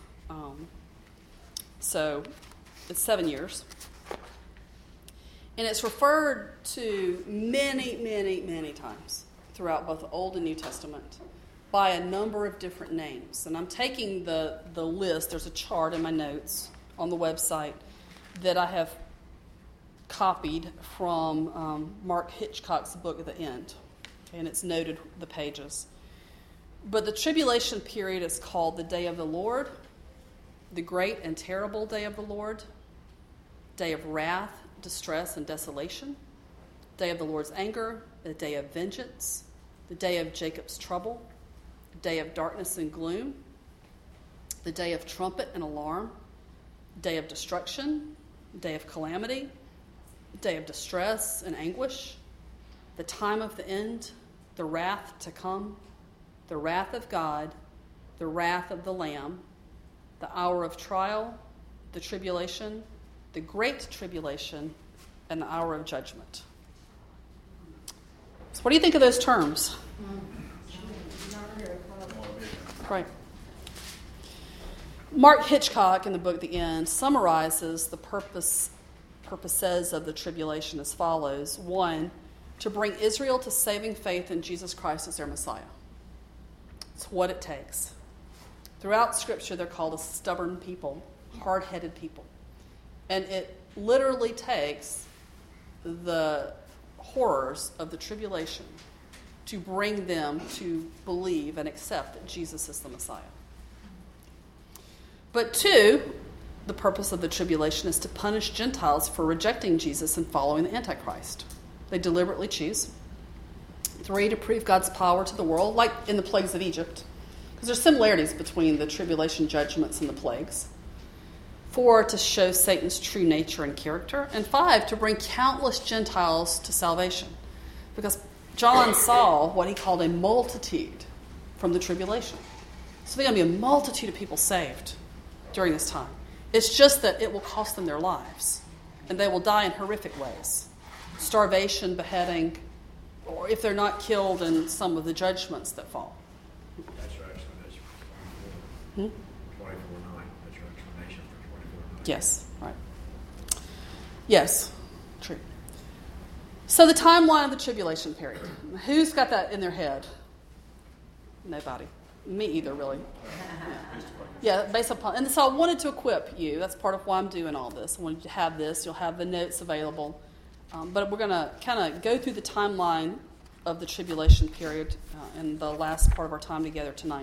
So it's 7 years. And it's referred to many, many, many times throughout both the Old and New Testament by a number of different names. And I'm taking the list. There's a chart in my notes on the website that I have copied from Mark Hitchcock's book at the end. Okay, and it's noted the pages. But the tribulation period is called the Day of the Lord, the Great and Terrible Day of the Lord, Day of Wrath, Distress, and Desolation, Day of the Lord's Anger, the Day of Vengeance, the Day of Jacob's Trouble, the Day of Darkness and Gloom, the Day of Trumpet and Alarm, Day of Destruction, Day of Calamity, Day of Distress and Anguish, the Time of the End, the Wrath to Come, the Wrath of God, the Wrath of the Lamb, the Hour of Trial, the Tribulation, the Great Tribulation, and the Hour of Judgment. So what do you think of those terms? Right. Mark Hitchcock, in the book The End, summarizes the purposes of the tribulation as follows. 1, to bring Israel to saving faith in Jesus Christ as their Messiah. It's what it takes. Throughout Scripture, they're called a stubborn people, hard-headed people. And it literally takes the horrors of the tribulation to bring them to believe and accept that Jesus is the Messiah. But 2, the purpose of the tribulation is to punish Gentiles for rejecting Jesus and following the Antichrist. They deliberately choose. 3, to prove God's power to the world, like in the plagues of Egypt, because there's similarities between the tribulation judgments and the plagues. 4, to show Satan's true nature and character. And 5, to bring countless Gentiles to salvation. Because John saw what he called a multitude from the tribulation. So there's going to be a multitude of people saved during this time. It's just that it will cost them their lives. And they will die in horrific ways. Starvation, beheading, or if they're not killed in some of the judgments that fall. That's your explanation for 24/9. That's your explanation for 24/9. Yes, right. Yes, true. So the timeline of the tribulation period. Who's got that in their head? Nobody. Me either, really. Yeah, based upon... And so I wanted to equip you. That's part of why I'm doing all this. I wanted you to have this. You'll have the notes available. But we're going to kind of go through the timeline of the tribulation period in the last part of our time together tonight.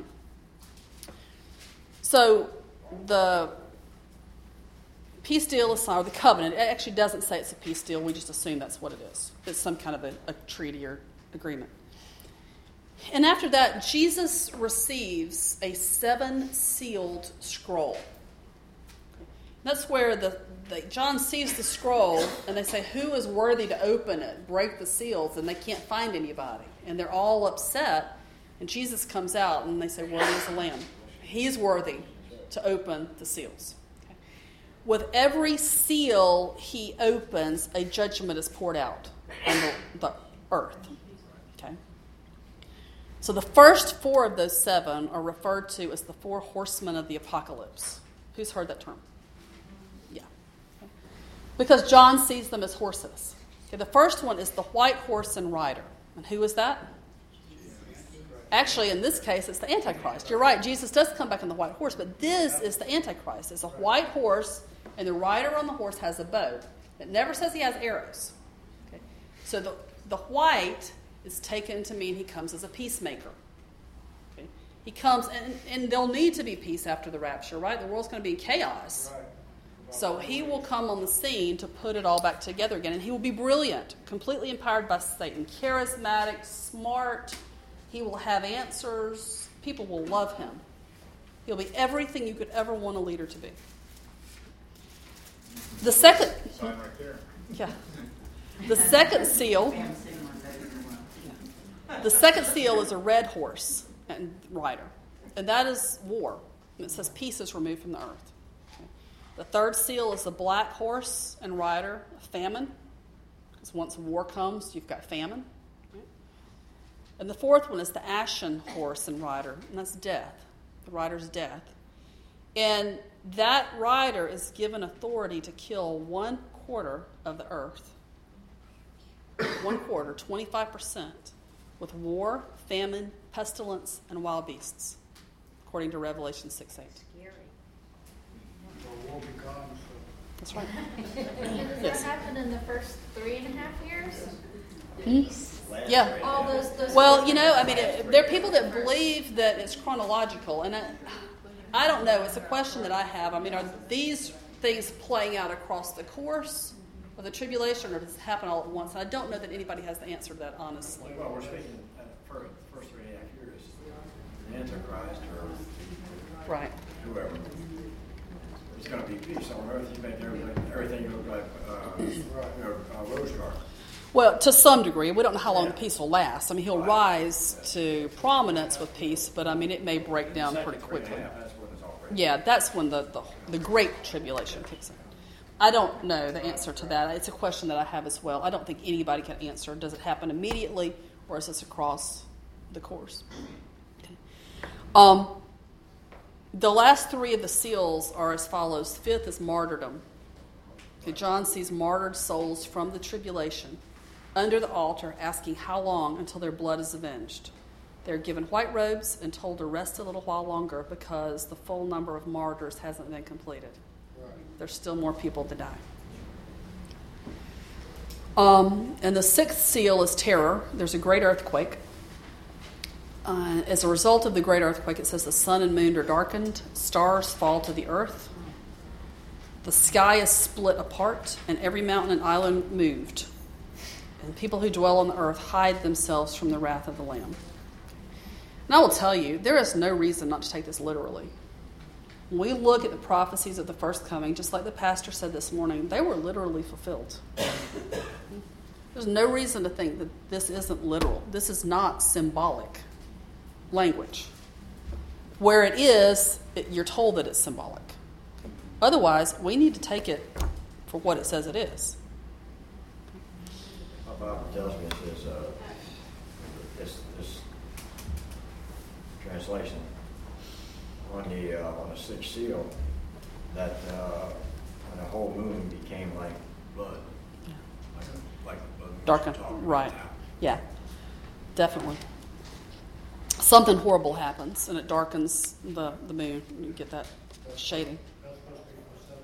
So the peace deal is signed, or the covenant. It actually doesn't say it's a peace deal. We just assume that's what it is. It's some kind of a treaty or agreement. And after that, Jesus receives a 7-sealed scroll. That's where John sees the scroll, and they say, who is worthy to open it, break the seals, and they can't find anybody. And they're all upset, and Jesus comes out, and they say, worthy is the Lamb. He's worthy to open the seals. Okay. With every seal he opens, a judgment is poured out on the earth. Okay. So the first 4 of those 7 are referred to as the 4 horsemen of the apocalypse. Who's heard that term? Yeah. Okay. Because John sees them as horses. Okay, the first one is the white horse and rider. And who is that? Actually, in this case, it's the Antichrist. You're right, Jesus does come back on the white horse, but this is the Antichrist. It's a white horse, and the rider on the horse has a bow. It never says he has arrows. Okay? So The white is taken to mean he comes as a peacemaker. Okay? He comes, and there'll need to be peace after the rapture, right? The world's going to be in chaos. Right. So he will come on the scene to put it all back together again. And he will be brilliant, completely empowered by Satan, charismatic, smart. He will have answers. People will love him. He'll be everything you could ever want a leader to be. The second... Sign right there. Yeah. The second seal... The second seal is a red horse and rider. And that is war. And it says peace is removed from the earth. The third seal is the black horse and rider, famine. Because once war comes, you've got famine. Right? And the fourth one is the ashen horse and rider, and that's death. The rider's death. And that rider is given authority to kill 1/4 of the earth. 1/4, 25%, with war, famine, pestilence, and wild beasts, according to Revelation 6:8. Scary. So war becomes, That's right. Does Yes. that happen in the first 3.5 years? Peace. Yeah. All those. Well, you know, I mean, there are people that believe that it's chronological, and I don't know. It's a question that I have. I mean, are these things playing out across the course of the tribulation, or does it happen all at once? And I don't know that anybody has the answer to that, honestly. Well, we're speaking for the first 3.5 years, the Antichrist or Right. whoever. It's going to be peace on earth. You make everything look like rose garden. Well, to some degree. We don't know how long the peace will last. I mean, he'll rise to prominence with peace, but I mean, it may break down pretty quickly. That's when it's all ready. Yeah, that's when the great tribulation kicks in. I don't know the answer to that. It's a question that I have as well. I don't think anybody can answer. Does it happen immediately, or is this across the course? Okay. The last three of the seals are as follows. Fifth is martyrdom. Okay, John sees martyred souls from the tribulation under the altar, asking how long until their blood is avenged. They're given white robes and told to rest a little while longer because the full number of martyrs hasn't been completed. There's still more people to die. And the sixth seal is terror. There's a great earthquake. As a result of the great earthquake, it says the sun and moon are darkened, stars fall to the earth, the sky is split apart, and every mountain and island moved. And people who dwell on the earth hide themselves from the wrath of the Lamb. And I will tell you, there is no reason not to take this literally. When we look at the prophecies of the first coming, just like the pastor said this morning, they were literally fulfilled. There's no reason to think that this isn't literal. This is not symbolic language. Where it is, you're told that it's symbolic. Otherwise, we need to take it for what it says it is. My Bible tells me it says this translation on the sixth seal that when the whole moon became like blood, like blood. Darkened, right? Yeah, definitely. Something horrible happens, and it darkens the moon. You get that shading. that's supposed to be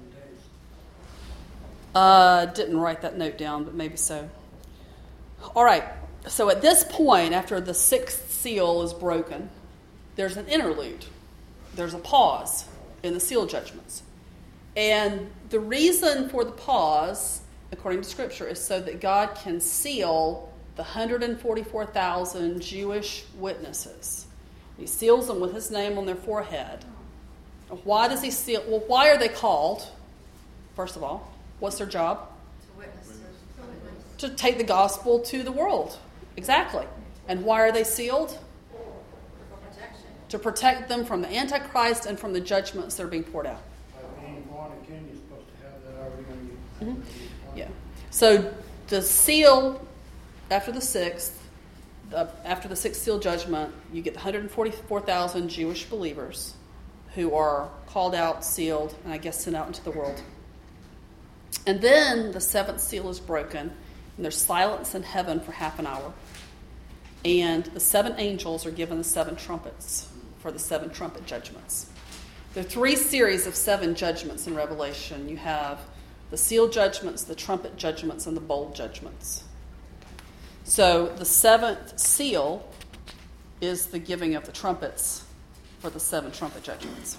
for 7 days. Didn't write that note down, but maybe so. All right. So at this point, after the sixth seal is broken, there's an interlude. There's a pause in the seal judgments. And the reason for the pause, according to Scripture, is so that God can seal the 144,000 Jewish witnesses. He seals them with his name on their forehead. Why does he seal? Well, why are they called? First of all, what's their job? To witnesses. To take the gospel to the world. Exactly. And why are they sealed? Protection. To protect them from the Antichrist and from the judgments that are being poured out. By being born again, you're supposed to have that already on you. Yeah. So the seal after the sixth seal judgment, you get the 144,000 Jewish believers who are called out, sealed, and I guess sent out into the world. And then the seventh seal is broken, and there's silence in heaven for half an hour. And the 7 angels are given the 7 trumpets for the 7 trumpet judgments. There are 3 series of 7 judgments in Revelation. You have the seal judgments, the trumpet judgments, and the bowl judgments. So the seventh seal is the giving of the trumpets for the 7 trumpet judgments.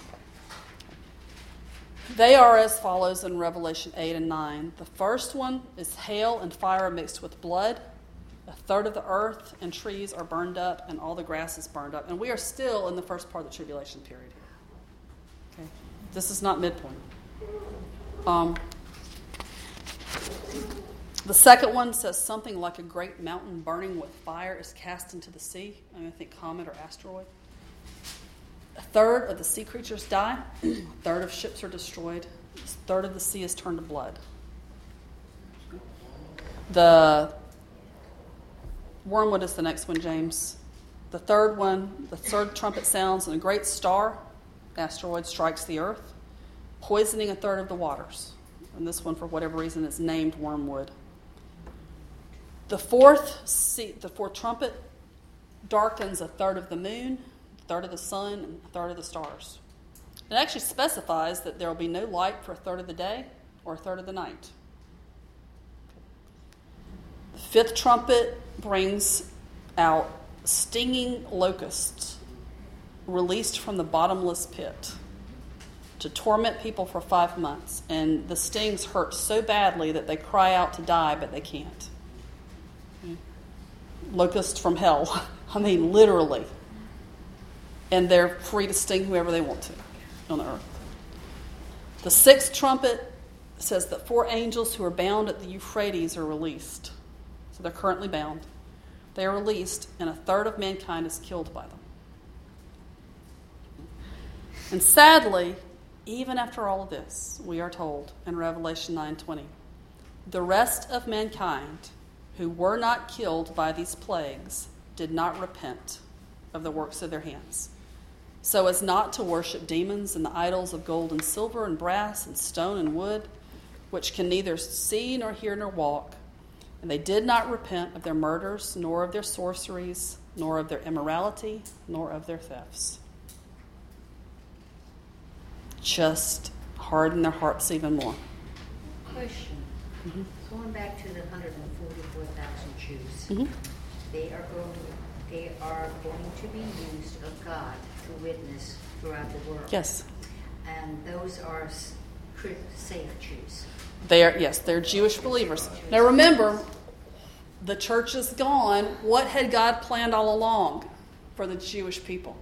They are as follows in Revelation 8 and 9. The first one is hail and fire mixed with blood. 1/3 of the earth and trees are burned up, and all the grass is burned up. And we are still in the first part of the tribulation period here. Okay? This is not midpoint. The second one says something like a great mountain burning with fire is cast into the sea. I think comet or asteroid. 1/3 of the sea creatures die. 1/3 of ships are destroyed. 1/3 of the sea is turned to blood. The wormwood is the next one, James. The third one, the third trumpet sounds, and a great star, asteroid, strikes the earth, poisoning 1/3 of the waters. And this one, for whatever reason, is named wormwood. The fourth trumpet darkens 1/3 of the moon, 1/3 of the sun, and 1/3 of the stars. It actually specifies that there will be no light for 1/3 of the day or 1/3 of the night. The fifth trumpet brings out stinging locusts released from the bottomless pit to torment people for 5 months. And the stings hurt so badly that they cry out to die, but they can't. Locusts from hell. I mean, literally. And they're free to sting whoever they want to on the earth. The sixth trumpet says that 4 angels who are bound at the Euphrates are released. So they're currently bound. They are released, and 1/3 of mankind is killed by them. And sadly, even after all of this, we are told in Revelation 9:20, the rest of mankind who were not killed by these plagues did not repent of the works of their hands, so as not to worship demons and the idols of gold and silver and brass and stone and wood, which can neither see nor hear nor walk. And they did not repent of their murders, nor of their sorceries, nor of their immorality, nor of their thefts. Just harden their hearts even more. Question. Mm-hmm. Going back to the 144,000 Jews, Mm-hmm. they are going to be used of God to witness throughout the world. Yes. And those are saved Jews. They're Jewish believers. Now remember, the church is gone. What had God planned all along for the Jewish people?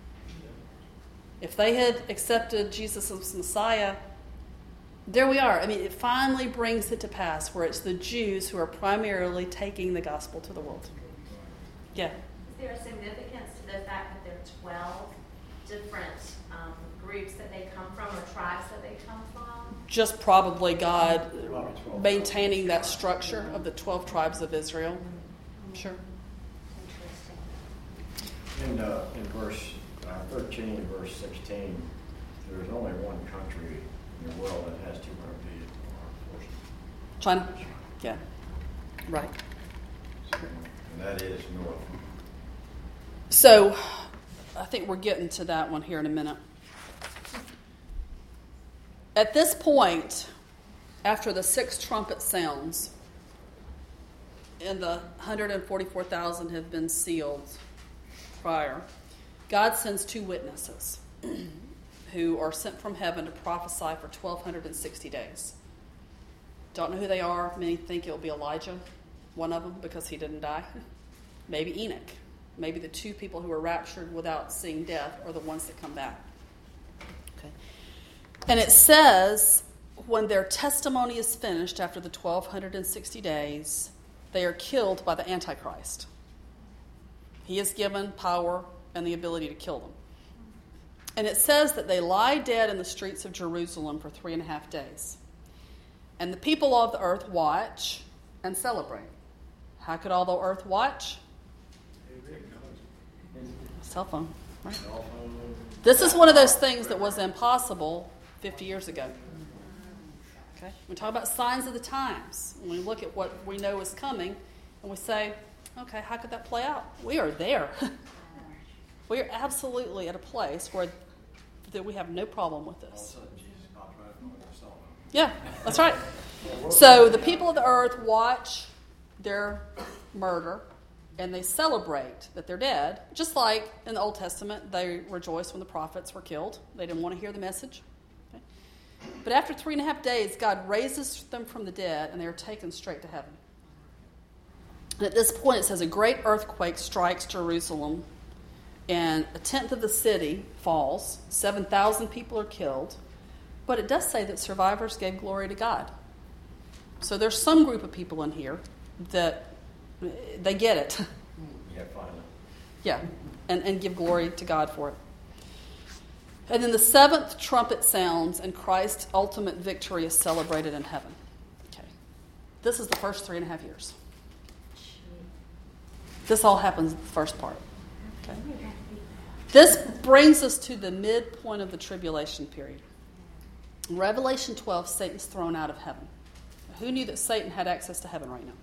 If they had accepted Jesus as Messiah, there we are. I mean, it finally brings it to pass where it's the Jews who are primarily taking the gospel to the world. Yeah. Is there a significance to the fact that there are 12 different groups that they come from, or tribes that they come from? Just probably God maintaining that structure of the 12 tribes of Israel. Sure. Interesting. In verse 13, verse 16, there's only one country in the world that has 200 million armed forces. China? Yeah. Right. And that is north. So, I think we're getting to that one here in a minute. At this point, after the 6th trumpet sounds, and the 144,000 have been sealed prior, God sends 2 witnesses who are sent from heaven to prophesy for 1,260 days. Don't know who they are. Many think it'll be Elijah, one of them, because he didn't die. Maybe Enoch. Maybe the 2 people who were raptured without seeing death are the ones that come back. Okay. And it says, when their testimony is finished after the 1,260 days, they are killed by the Antichrist. He is given power and the ability to kill them. And it says that they lie dead in the streets of Jerusalem for 3.5 days. And the people of the earth watch and celebrate. How could all the earth watch? Cell phone, right? This is one of those things that was impossible 50 years ago. Okay? We talk about signs of the times. When we look at what we know is coming, and we say, okay, how could that play out? We are there. We are absolutely at a place where that we have no problem with this. Yeah, that's right. So the people of the earth watch their murder, and they celebrate that they're dead. Just like in the Old Testament, they rejoiced when the prophets were killed. They didn't want to hear the message. Okay? But after 3.5 days, God raises them from the dead, and they are taken straight to heaven. And at this point, it says a great earthquake strikes Jerusalem, and 1/10 of the city falls. 7,000 people are killed. But it does say that survivors gave glory to God. So there's some group of people in here that they get it. Yeah, finally. Yeah, and give glory to God for it. And then the 7th trumpet sounds, and Christ's ultimate victory is celebrated in heaven. Okay, this is the first 3.5 years. This all happens in the first part. Okay. This brings us to the midpoint of the tribulation period. In Revelation 12, Satan's thrown out of heaven. Who knew that Satan had access to heaven right now?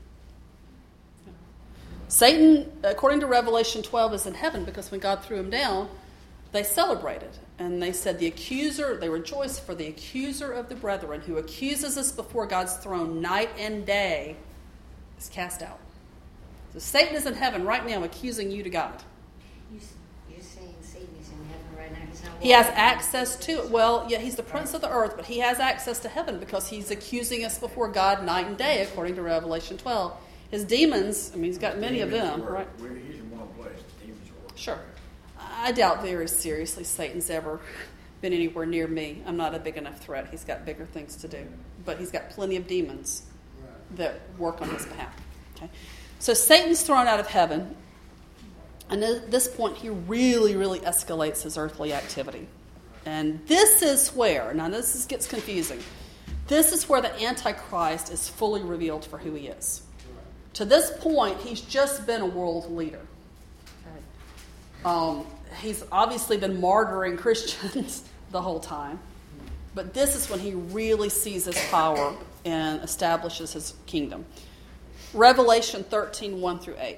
Satan, according to Revelation 12, is in heaven because when God threw him down, they celebrated. And they said they rejoice for the accuser of the brethren who accuses us before God's throne night and day is cast out. So Satan is in heaven right now accusing you to God. You're saying Satan is in heaven right now? He's not He has access to it. Well, yeah, he's the prince of the earth, but he has access to heaven because he's accusing us before God night and day, according to Revelation 12. His demons, he's got many of them, right? He's in one place. The demons work. Sure. I doubt very seriously Satan's ever been anywhere near me. I'm not a big enough threat. He's got bigger things to do. But he's got plenty of demons that work on his behalf. Okay? So Satan's thrown out of heaven. And at this point, he really, really escalates his earthly activity. And this is where, now this gets confusing, this is where the Antichrist is fully revealed for who he is. To this point, he's just been a world leader. He's obviously been martyring Christians the whole time. But this is when he really sees his power and establishes his kingdom. Revelation 13, 1-8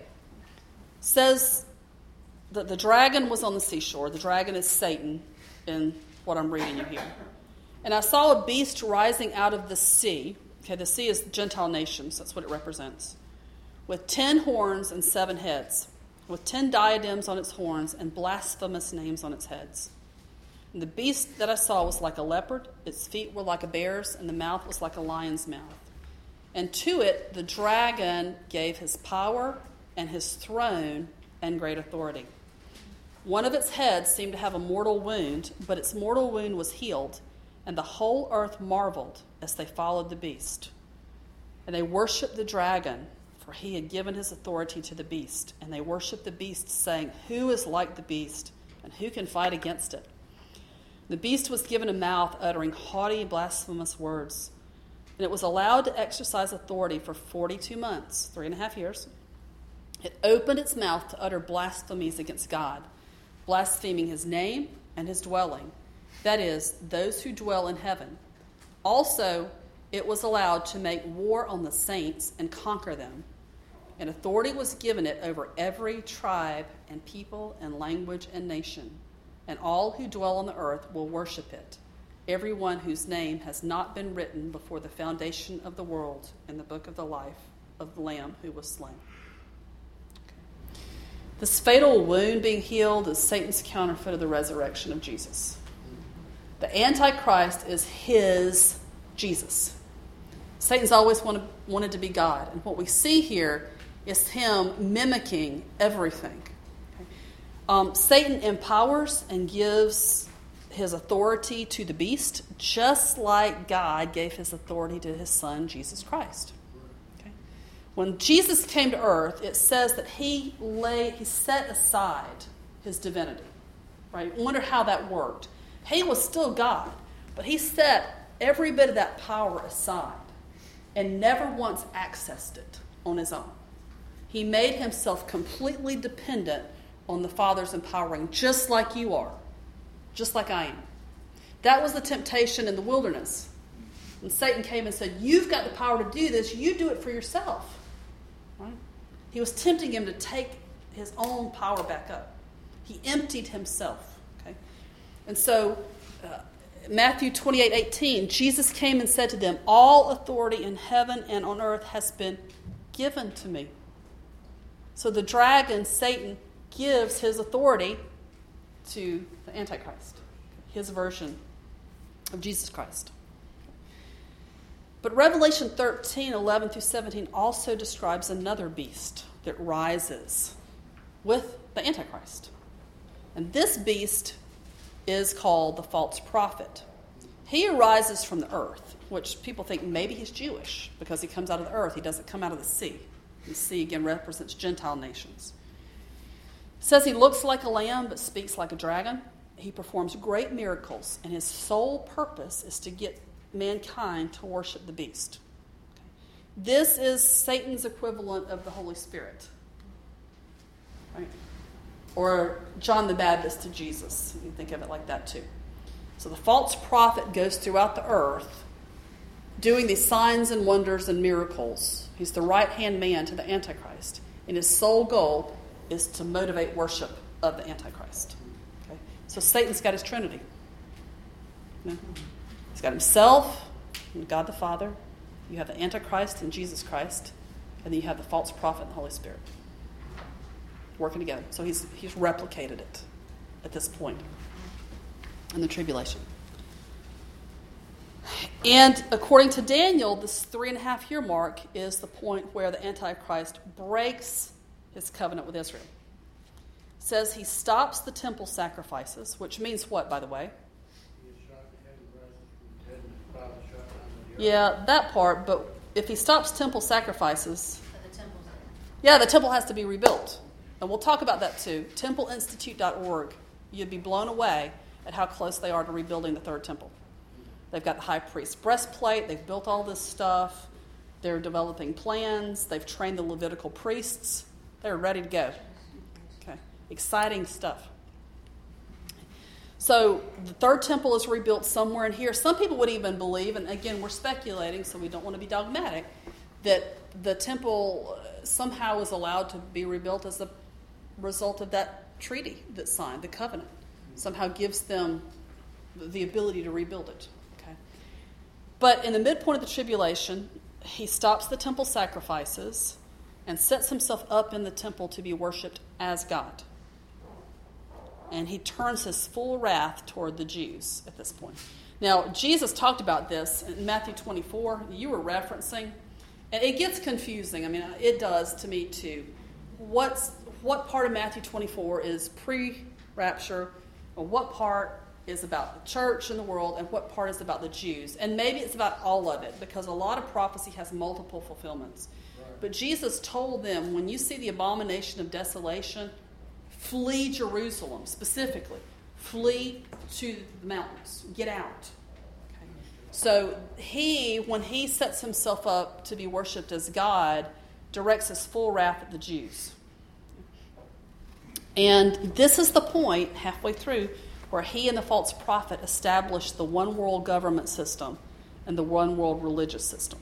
says that the dragon was on the seashore. The dragon is Satan in what I'm reading you here. And I saw a beast rising out of the sea. Okay, the sea is Gentile nations. That's what it represents. With 10 horns and 7 heads, with 10 diadems on its horns and blasphemous names on its heads. And the beast that I saw was like a leopard, its feet were like a bear's, and the mouth was like a lion's mouth. And to it the dragon gave his power and his throne and great authority. One of its heads seemed to have a mortal wound, but its mortal wound was healed, and the whole earth marveled as they followed the beast. And they worshipped the dragon, for he had given his authority to the beast. And they worshipped the beast, saying, "Who is like the beast, and who can fight against it?" The beast was given a mouth uttering haughty, blasphemous words. And it was allowed to exercise authority for 42 months, 3.5 years. It opened its mouth to utter blasphemies against God, blaspheming his name and his dwelling, that is, those who dwell in heaven. Also, it was allowed to make war on the saints and conquer them. And authority was given it over every tribe and people and language and nation. And all who dwell on the earth will worship it, everyone whose name has not been written before the foundation of the world in the book of the life of the Lamb who was slain. Okay. This fatal wound being healed is Satan's counterfeit of the resurrection of Jesus. The Antichrist is his Jesus. Satan's always wanted to be God. And what we see here is him mimicking everything. Okay? Satan empowers and gives his authority to the beast, just like God gave his authority to his son, Jesus Christ. Okay? When Jesus came to earth, it says that he set aside his divinity. Right? I wonder how that worked. He was still God, but he set every bit of that power aside and never once accessed it on his own. He made himself completely dependent on the Father's empowering, just like you are, just like I am. That was the temptation in the wilderness. When Satan came and said, "You've got the power to do this, you do it for yourself." Right? He was tempting him to take his own power back up. He emptied himself. Okay? And so, Matthew 28:18, Jesus came and said to them, "All authority in heaven and on earth has been given to me." So the dragon, Satan, gives his authority to the Antichrist, his version of Jesus Christ. But Revelation 13, 11 through 17 also describes another beast that rises with the Antichrist. And this beast is called the false prophet. He arises from the earth, which people think maybe he's Jewish because he comes out of the earth. He doesn't come out of the sea. The sea, again, represents Gentile nations. It says he looks like a lamb but speaks like a dragon. He performs great miracles, and his sole purpose is to get mankind to worship the beast. Okay. This is Satan's equivalent of the Holy Spirit. Right? Or John the Baptist to Jesus. You can think of it like that too. So the false prophet goes throughout the earth doing these signs and wonders and miracles. He's the right-hand man to the Antichrist. And his sole goal is to motivate worship of the Antichrist. Okay? So Satan's got his Trinity. He's got himself and God the Father. You have the Antichrist and Jesus Christ. And then you have the false prophet and the Holy Spirit working together. So he's replicated it at this point in the tribulation. And according to Daniel, this 3.5 year mark is the point where the Antichrist breaks his covenant with Israel. It says he stops the temple sacrifices, which means what, by the way? Yeah, that part, but if he stops temple sacrifices, the temple has to be rebuilt. And we'll talk about that too. Templeinstitute.org. You'd be blown away at how close they are to rebuilding the third temple. They've got the high priest's breastplate. They've built all this stuff. They're developing plans. They've trained the Levitical priests. They're ready to go. Okay, exciting stuff. So the third temple is rebuilt somewhere in here. Some people would even believe, and again, we're speculating, so we don't want to be dogmatic, that the temple somehow is allowed to be rebuilt as a result of that treaty that's signed, the covenant. Somehow gives them the ability to rebuild it. Okay? But in the midpoint of the tribulation, he stops the temple sacrifices and sets himself up in the temple to be worshipped as God. And he turns his full wrath toward the Jews at this point. Now, Jesus talked about this in Matthew 24. You were referencing. And it gets confusing. I mean, it does to me too. What part of Matthew 24 is pre-rapture? Or what part is about the church and the world? And what part is about the Jews? And maybe it's about all of it, because a lot of prophecy has multiple fulfillments. Right. But Jesus told them, when you see the abomination of desolation, flee Jerusalem, specifically. Flee to the mountains. Get out. Okay. So when he sets himself up to be worshipped as God, directs his full wrath at the Jews. And this is the point, halfway through, where he and the false prophet establish the one world government system and the one world religious system.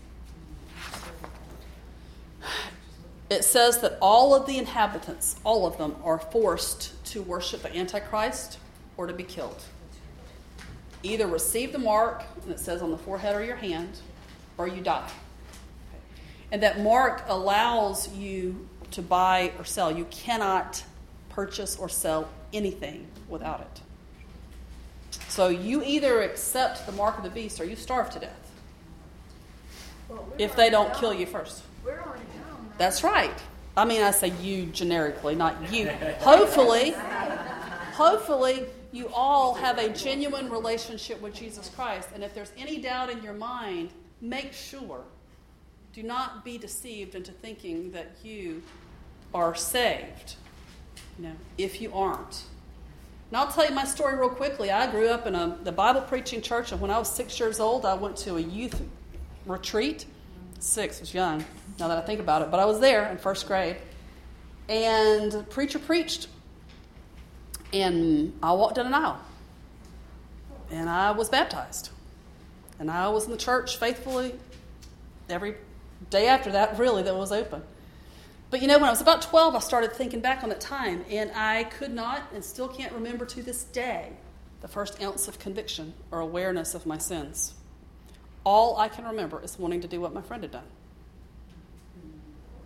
It says that all of the inhabitants, all of them, are forced to worship the Antichrist or to be killed. Either receive the mark, and it says on the forehead or your hand, or you die. And that mark allows you to buy or sell. You cannot purchase or sell anything without it. So you either accept the mark of the beast or you starve to death. If they don't kill you first. We're already gone. That's right. I mean, I say you generically, not you. Hopefully, you all have a genuine relationship with Jesus Christ. And if there's any doubt in your mind, make sure. Do not be deceived into thinking that you are saved. If you aren't. And I'll tell you my story real quickly. I grew up in the Bible preaching church, and when I was 6 years old, I went to a youth retreat. 6 was young, now that I think about it, but I was there in first grade. And the preacher preached, and I walked down an aisle, and I was baptized. And I was in the church faithfully every day after that, really, that was open. But when I was about 12, I started thinking back on that time, and I could not and still can't remember to this day the first ounce of conviction or awareness of my sins. All I can remember is wanting to do what my friend had done.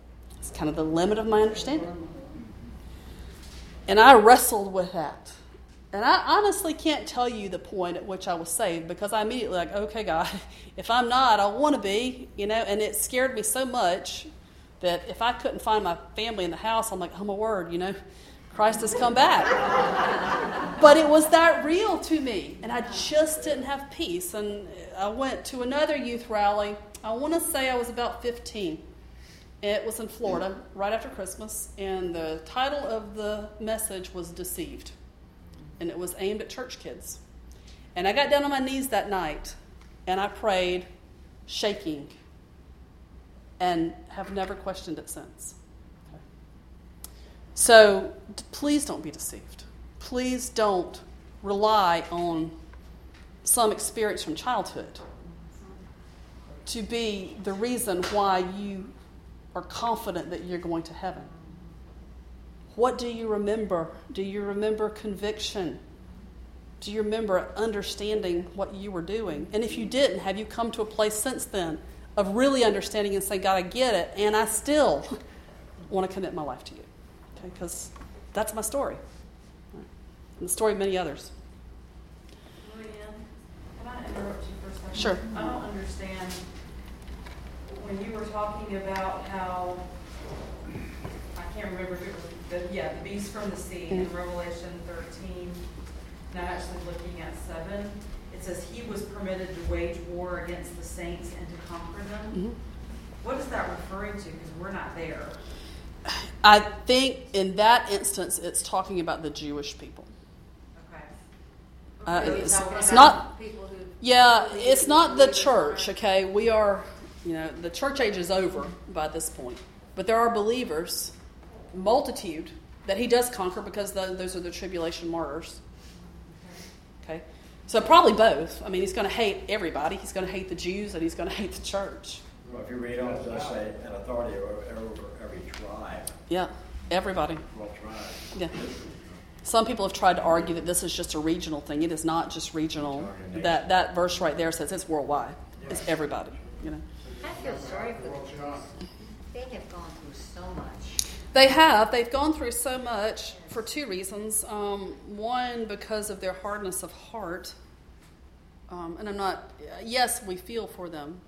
It's kind of the limit of my understanding. And I wrestled with that. And I honestly can't tell you the point at which I was saved, because I immediately like, okay, God, if I'm not, I want to be, and it scared me so much that if I couldn't find my family in the house, I'm like, oh my word, Christ has come back. But it was that real to me, and I just didn't have peace. And I went to another youth rally. I want to say I was about 15. It was in Florida right after Christmas, and the title of the message was Deceived. And it was aimed at church kids. And I got down on my knees that night, and I prayed, shaking, and have never questioned it since. Okay. So please don't be deceived. Please don't rely on some experience from childhood to be the reason why you are confident that you're going to heaven. What do you remember? Do you remember conviction? Do you remember understanding what you were doing? And if you didn't, have you come to a place since then of really understanding and saying, God, I get it, and I still want to commit my life to you? Okay, because that's my story. And the story of many others. Luann, can I interrupt you for a second? Sure. I don't understand when you were talking about how, I can't remember if it was the beast from the sea in Revelation 13. Now actually looking at 7, it says he was permitted to wage war against the saints and to conquer them. Mm-hmm. What is that referring to? Because we're not there. I think in that instance, it's talking about the Jewish people. Okay. It's not. Yeah, it's not the church. Okay, we are. The church age is over by this point, but there are believers, multitude, that he does conquer because those are the tribulation martyrs. Okay, so probably both. I mean, he's going to hate everybody. He's going to hate the Jews, and he's going to hate the church. Well, if you read on, it does say an authority over every tribe. Yeah, everybody. 12 tribes. Yeah. Some people have tried to argue that this is just a regional thing. It is not just regional. That verse right there says it's worldwide. It's everybody. I feel sorry for them. They have gone through so much. They have. They've gone through so much for two reasons. One, because of their hardness of heart. And I'm not... Yes, we feel for them.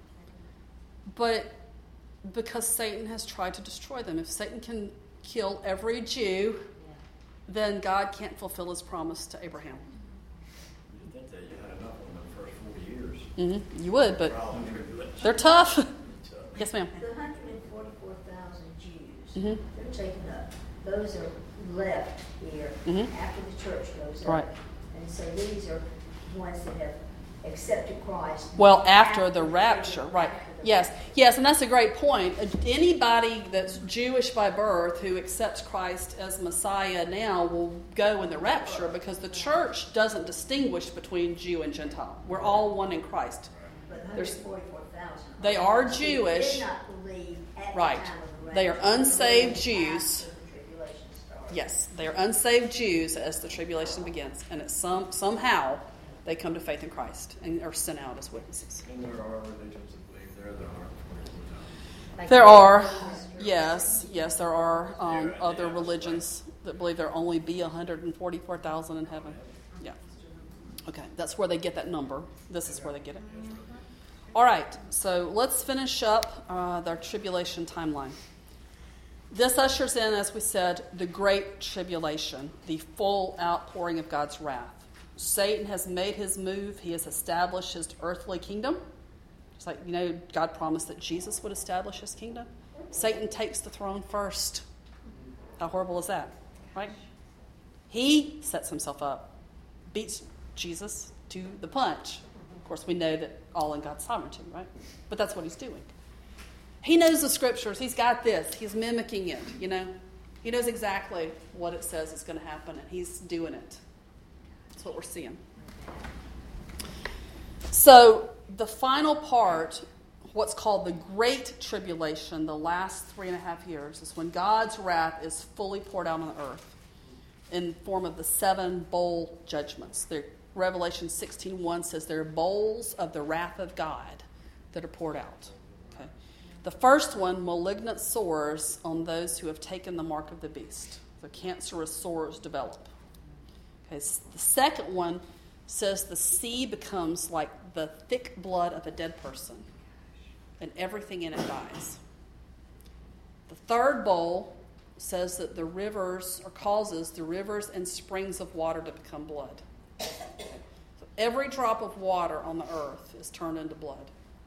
But because Satan has tried to destroy them. If Satan can kill every Jew, then God can't fulfill his promise to Abraham. You'd think that you had enough of them in the first 40 years. Mm-hmm. You would, but they're tough. Yes, ma'am. The 144,000 Jews, they're taken up. Those are left here after the church goes up. Right. And so these are ones that have accepted Christ. Well, after the rapture, right. Yes, and that's a great point. Anybody that's Jewish by birth who accepts Christ as Messiah now will go in the rapture, because the church doesn't distinguish between Jew and Gentile. We're all one in Christ. But 144,000. They are Jewish. Did not believe at Right. the time of the They are rapture. unsaved Jews. After the tribulation started. Yes, they are unsaved Jews as the tribulation begins, and somehow they come to faith in Christ and are sent out as witnesses. And there are religions that believe there aren't 44,000. There are, yes, there are other religions that believe there only be 144,000 in heaven. Yeah. Okay, that's where they get that number. This is where they get it. All right, so let's finish up their tribulation timeline. This ushers in, as we said, the great tribulation, the full outpouring of God's wrath. Satan has made his move. He has established his earthly kingdom. It's like, God promised that Jesus would establish his kingdom. Satan takes the throne first. How horrible is that, right? He sets himself up, beats Jesus to the punch. Of course, we know that all in God's sovereignty, right? But that's what he's doing. He knows the scriptures. He's got this. He's mimicking it, He knows exactly what it says is going to happen, and he's doing it. That's what we're seeing. So the final part, what's called the Great Tribulation, the last 3.5 years, is when God's wrath is fully poured out on the earth in form of the 7 bowl judgments. Revelation 16:1 says they're bowls of the wrath of God that are poured out. Okay. The first one, malignant sores on those who have taken the mark of the beast. The cancerous sores develop. Okay, the second one says the sea becomes like the thick blood of a dead person, and everything in it dies. The third bowl says that the rivers, or causes the rivers and springs of water to become blood. So every drop of water on the earth is turned into blood.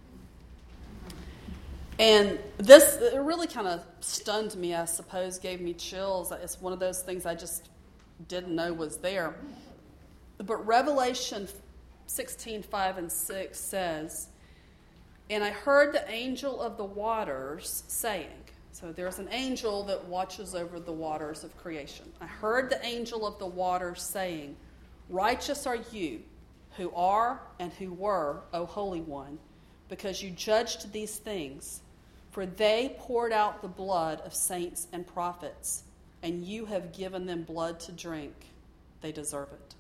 And this, it really kind of stunned me, I suppose, gave me chills. It's one of those things I just didn't know was there. But Revelation 16:5 and 6 says, "And I heard the angel of the waters saying," so there's an angel that watches over the waters of creation. "I heard the angel of the waters saying, Righteous are you, who are and who were, O Holy One, because you judged these things. For they poured out the blood of saints and prophets, and you have given them blood to drink. They deserve it."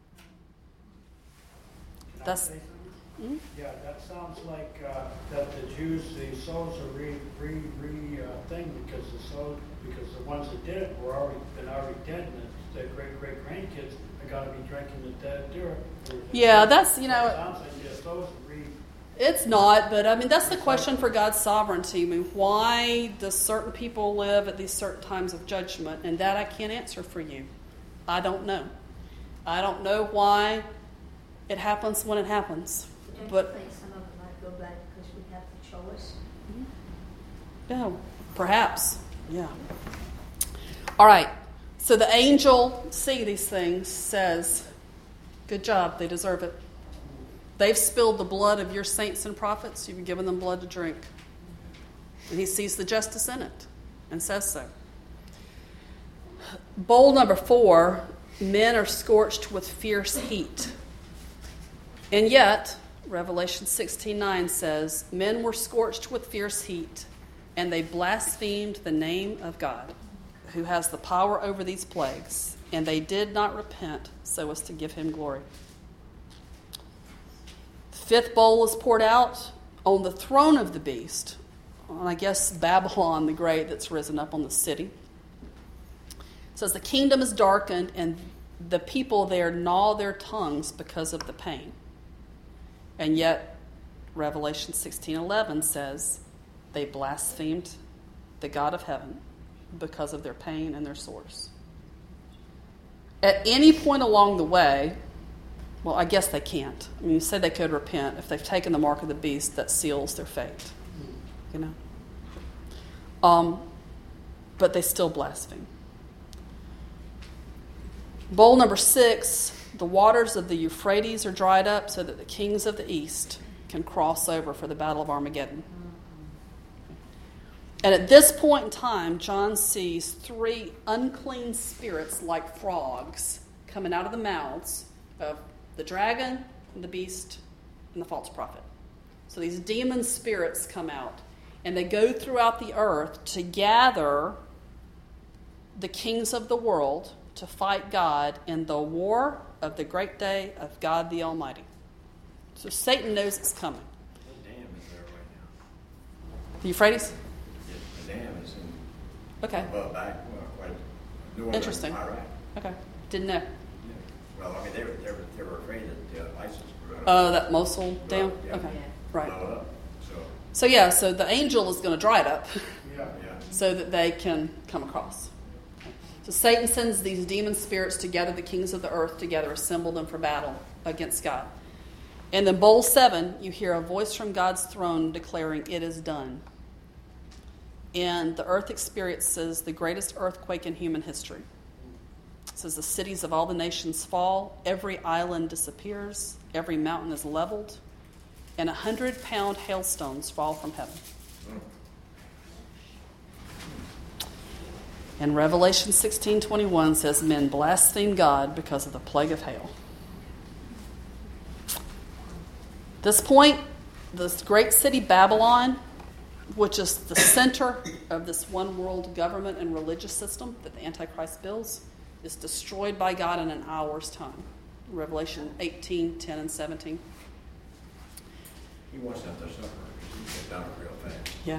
That's. Yeah, that sounds like that the Jews, the souls are thing because the ones that did it were already dead, and the great grandkids are going to be drinking the dead dirt. Yeah, that's It sounds like their souls are It's not, but I mean, that's the question for God's sovereignty. I mean, why do certain people live at these certain times of judgment? And that I can't answer for you. I don't know. I don't know why it happens when it happens. Don't you think some of them might go back because we have the choice? Yeah, perhaps. Yeah. All right. So the angel, seeing these things, says, "Good job. They deserve it. They've spilled the blood of your saints and prophets. You've given them blood to drink." And he sees the justice in it and says so. Bowl number 4, men are scorched with fierce heat. And yet, Revelation 16:9 says, "Men were scorched with fierce heat, and they blasphemed the name of God, who has the power over these plagues, and they did not repent so as to give him glory." Fifth bowl is poured out on the throne of the beast, on, I guess, Babylon the Great that's risen up on the city. It says the kingdom is darkened and the people there gnaw their tongues because of the pain. And yet, Revelation 16:11 says they blasphemed the God of heaven because of their pain and their sores. At any point along the way, well, I guess they can't. I mean, you say they could repent. If they've taken the mark of the beast, that seals their fate. You know? But they still blaspheme. Bowl number 6, the waters of the Euphrates are dried up so that the kings of the east can cross over for the battle of Armageddon. And at this point in time, John sees 3 unclean spirits like frogs coming out of the mouths of the dragon, and the beast, and the false prophet. So these demon spirits come out, and they go throughout the earth to gather the kings of the world to fight God in the war of the great day of God the Almighty. So Satan knows it's coming. The dam is there right now. The Euphrates? The dam is in, Okay. back, quite northern Interesting. Iraq. Okay. Didn't know. Yeah. Well, I mean, they were afraid that ISIS would Oh, that Mosul dam? Yeah. Okay. Right. blow it up. So the angel is going to dry it up Yeah. so that they can come across. So Satan sends these demon spirits to gather the kings of the earth together, assemble them for battle against God. And then bowl 7, you hear a voice from God's throne declaring, "It is done." And the earth experiences the greatest earthquake in human history. It says the cities of all the nations fall, every island disappears, every mountain is leveled, and 100-pound hailstones fall from heaven. And Revelation 16:21 says men blaspheme God because of the plague of hail. At this point, this great city Babylon, which is the center of this one world government and religious system that the Antichrist builds, is destroyed by God in an hour's time. Revelation 18:10 and 17. He wants them to suffer because he's done a real fast. Yeah.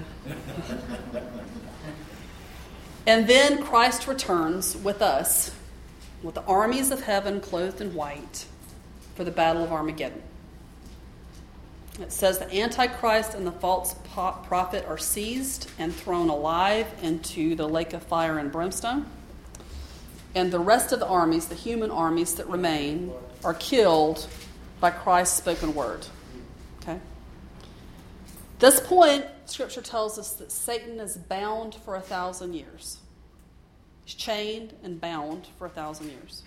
And then Christ returns with us, with the armies of heaven clothed in white, for the battle of Armageddon. It says the Antichrist and the false prophet are seized and thrown alive into the lake of fire and brimstone. And the rest of the armies, the human armies that remain, are killed by Christ's spoken word. Okay? This point, Scripture tells us that Satan is bound for 1,000 years. He's chained and bound for 1,000 years.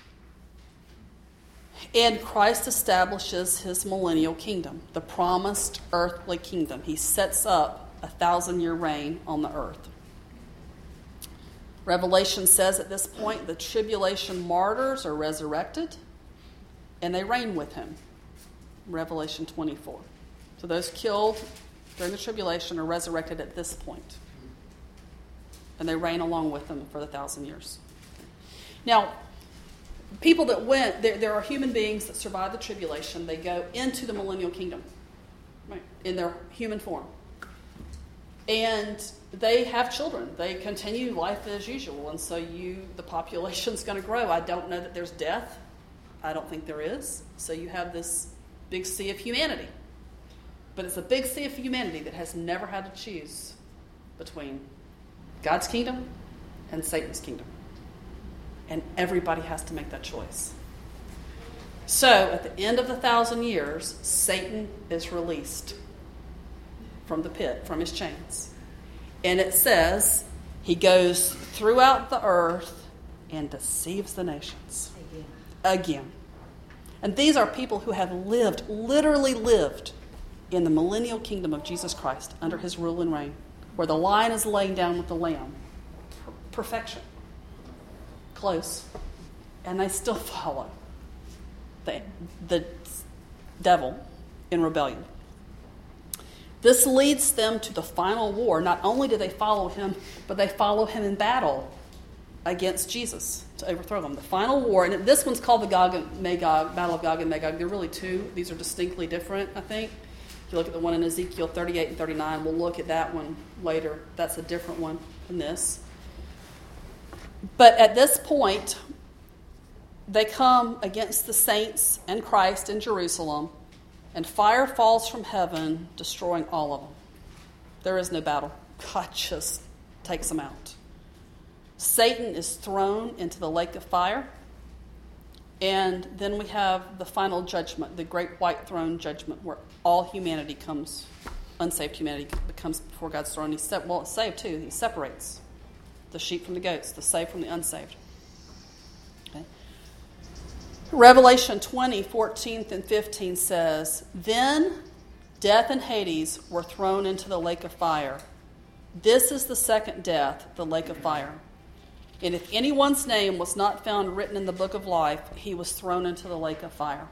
And Christ establishes his millennial kingdom, the promised earthly kingdom. He sets up a 1,000-year reign on the earth. Revelation says at this point the tribulation martyrs are resurrected and they reign with him. Revelation 24. So those killed during the tribulation are resurrected at this point. And they reign along with them for the 1,000 years. Now, people that went, there are human beings that survive the tribulation. They go into the millennial kingdom, right, in their human form. And they have children. They continue life as usual. And so the population's going to grow. I don't know that there's death. I don't think there is. So you have this big sea of humanity. But it's a big sea of humanity that has never had to choose between God's kingdom and Satan's kingdom. And everybody has to make that choice. So at the end of the 1,000 years, Satan is released from the pit, from his chains. And it says he goes throughout the earth and deceives the nations. Again. And these are people who have lived, literally lived, in the millennial kingdom of Jesus Christ under his rule and reign, where the lion is laying down with the lamb. Perfection. Close. And they still follow the devil in rebellion. This leads them to the final war. Not only do they follow him, but they follow him in battle against Jesus to overthrow him. The final war, and this one's called the Gog and Magog, Battle of Gog and Magog. There are really two. These are distinctly different, I think. If you look at the one in Ezekiel 38 and 39, we'll look at that one later. That's a different one than this. But at this point, they come against the saints and Christ in Jerusalem, and fire falls from heaven, destroying all of them. There is no battle. God just takes them out. Satan is thrown into the lake of fire, and then we have the final judgment, the great white throne judgment, where all humanity comes, unsaved humanity comes before God's throne. It's saved too. He separates the sheep from the goats, the saved from the unsaved. Okay. Revelation 20, 14 and 15 says, "Then death and Hades were thrown into the lake of fire. This is the second death, the lake of fire. And if anyone's name was not found written in the book of life, he was thrown into the lake of fire."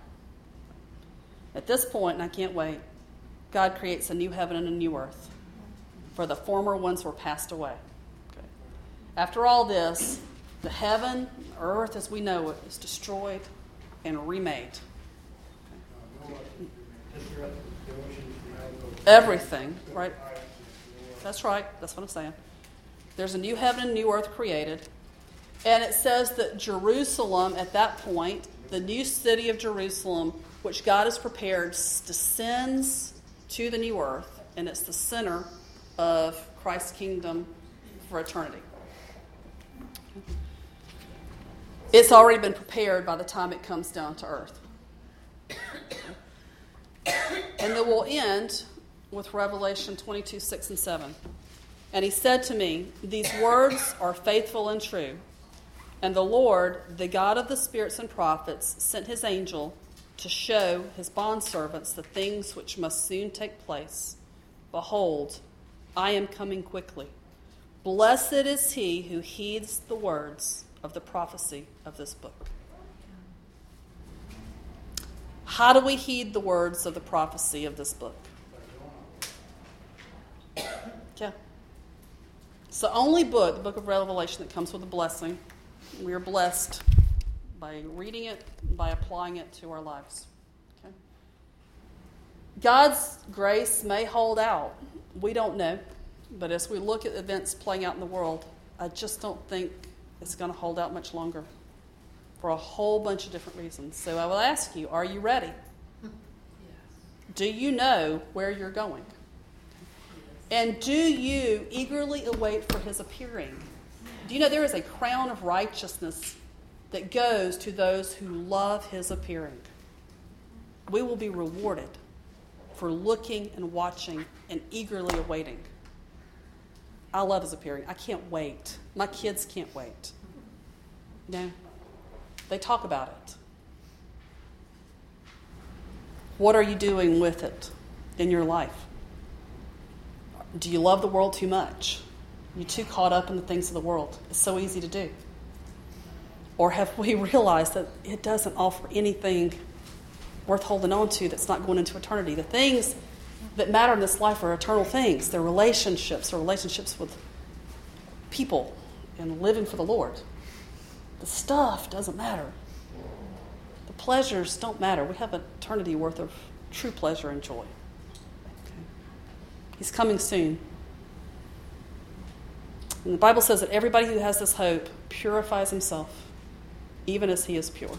At this point, and I can't wait, God creates a new heaven and a new earth, for the former ones were passed away. Okay. After all this, the heaven, earth as we know it, is destroyed and remade. Everything, right? That's right. That's what I'm saying. There's a new heaven and new earth created. And it says that Jerusalem, at that point, the new city of Jerusalem, which God has prepared, descends to the new earth, and it's the center of Christ's kingdom for eternity. It's already been prepared by the time it comes down to earth. And then we'll end with Revelation 22, 6 and 7. "And he said to me, these words are faithful and true. And the Lord, the God of the spirits and prophets, sent his angel to show his bondservants the things which must soon take place. Behold, I am coming quickly. Blessed is he who heeds the words of the prophecy of this book." How do we heed the words of the prophecy of this book? Yeah. It's the only book, the book of Revelation, that comes with a blessing. We are blessed by reading it, by applying it to our lives. Okay? God's grace may hold out We don't know. But as we look at events playing out in the world, I just don't think it's going to hold out much longer for a whole bunch of different reasons. So I will ask you, are you ready? Yes. Do you know where you're going? And do you eagerly await for his appearing? Do you know there is a crown of righteousness that goes to those who love his appearing? We will be rewarded for looking and watching and eagerly awaiting. I love his appearing. I can't wait. My kids can't wait. No. They talk about it. What are you doing with it in your life? Do you love the world too much? You're too caught up in the things of the world. It's so easy to do. Or have we realized that it doesn't offer anything worth holding on to that's not going into eternity? The things that matter in this life are eternal things. They're relationships with people and living for the Lord. The stuff doesn't matter. The pleasures don't matter. We have an eternity worth of true pleasure and joy. Okay. He's coming soon. And the Bible says that everybody who has this hope purifies himself, even as he is pure.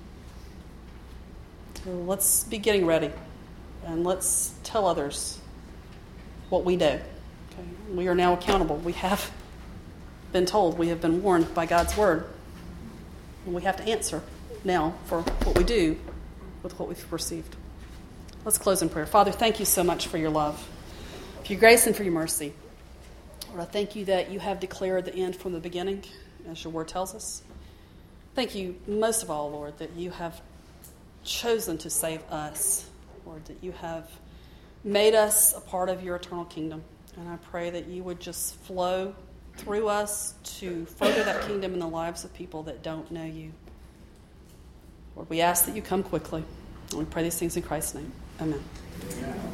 So let's be getting ready, and let's tell others what we know. Okay? We are now accountable. We have been told, we have been warned by God's word, and we have to answer now for what we do with what we've received. Let's close in prayer. Father, thank you so much for your love, for your grace, and for your mercy. Lord, I thank you that you have declared the end from the beginning, as your word tells us. Thank you most of all, Lord, that you have chosen to save us. Lord, that you have made us a part of your eternal kingdom. And I pray that you would just flow through us to further that kingdom in the lives of people that don't know you. Lord, we ask that you come quickly. And we pray these things in Christ's name. Amen.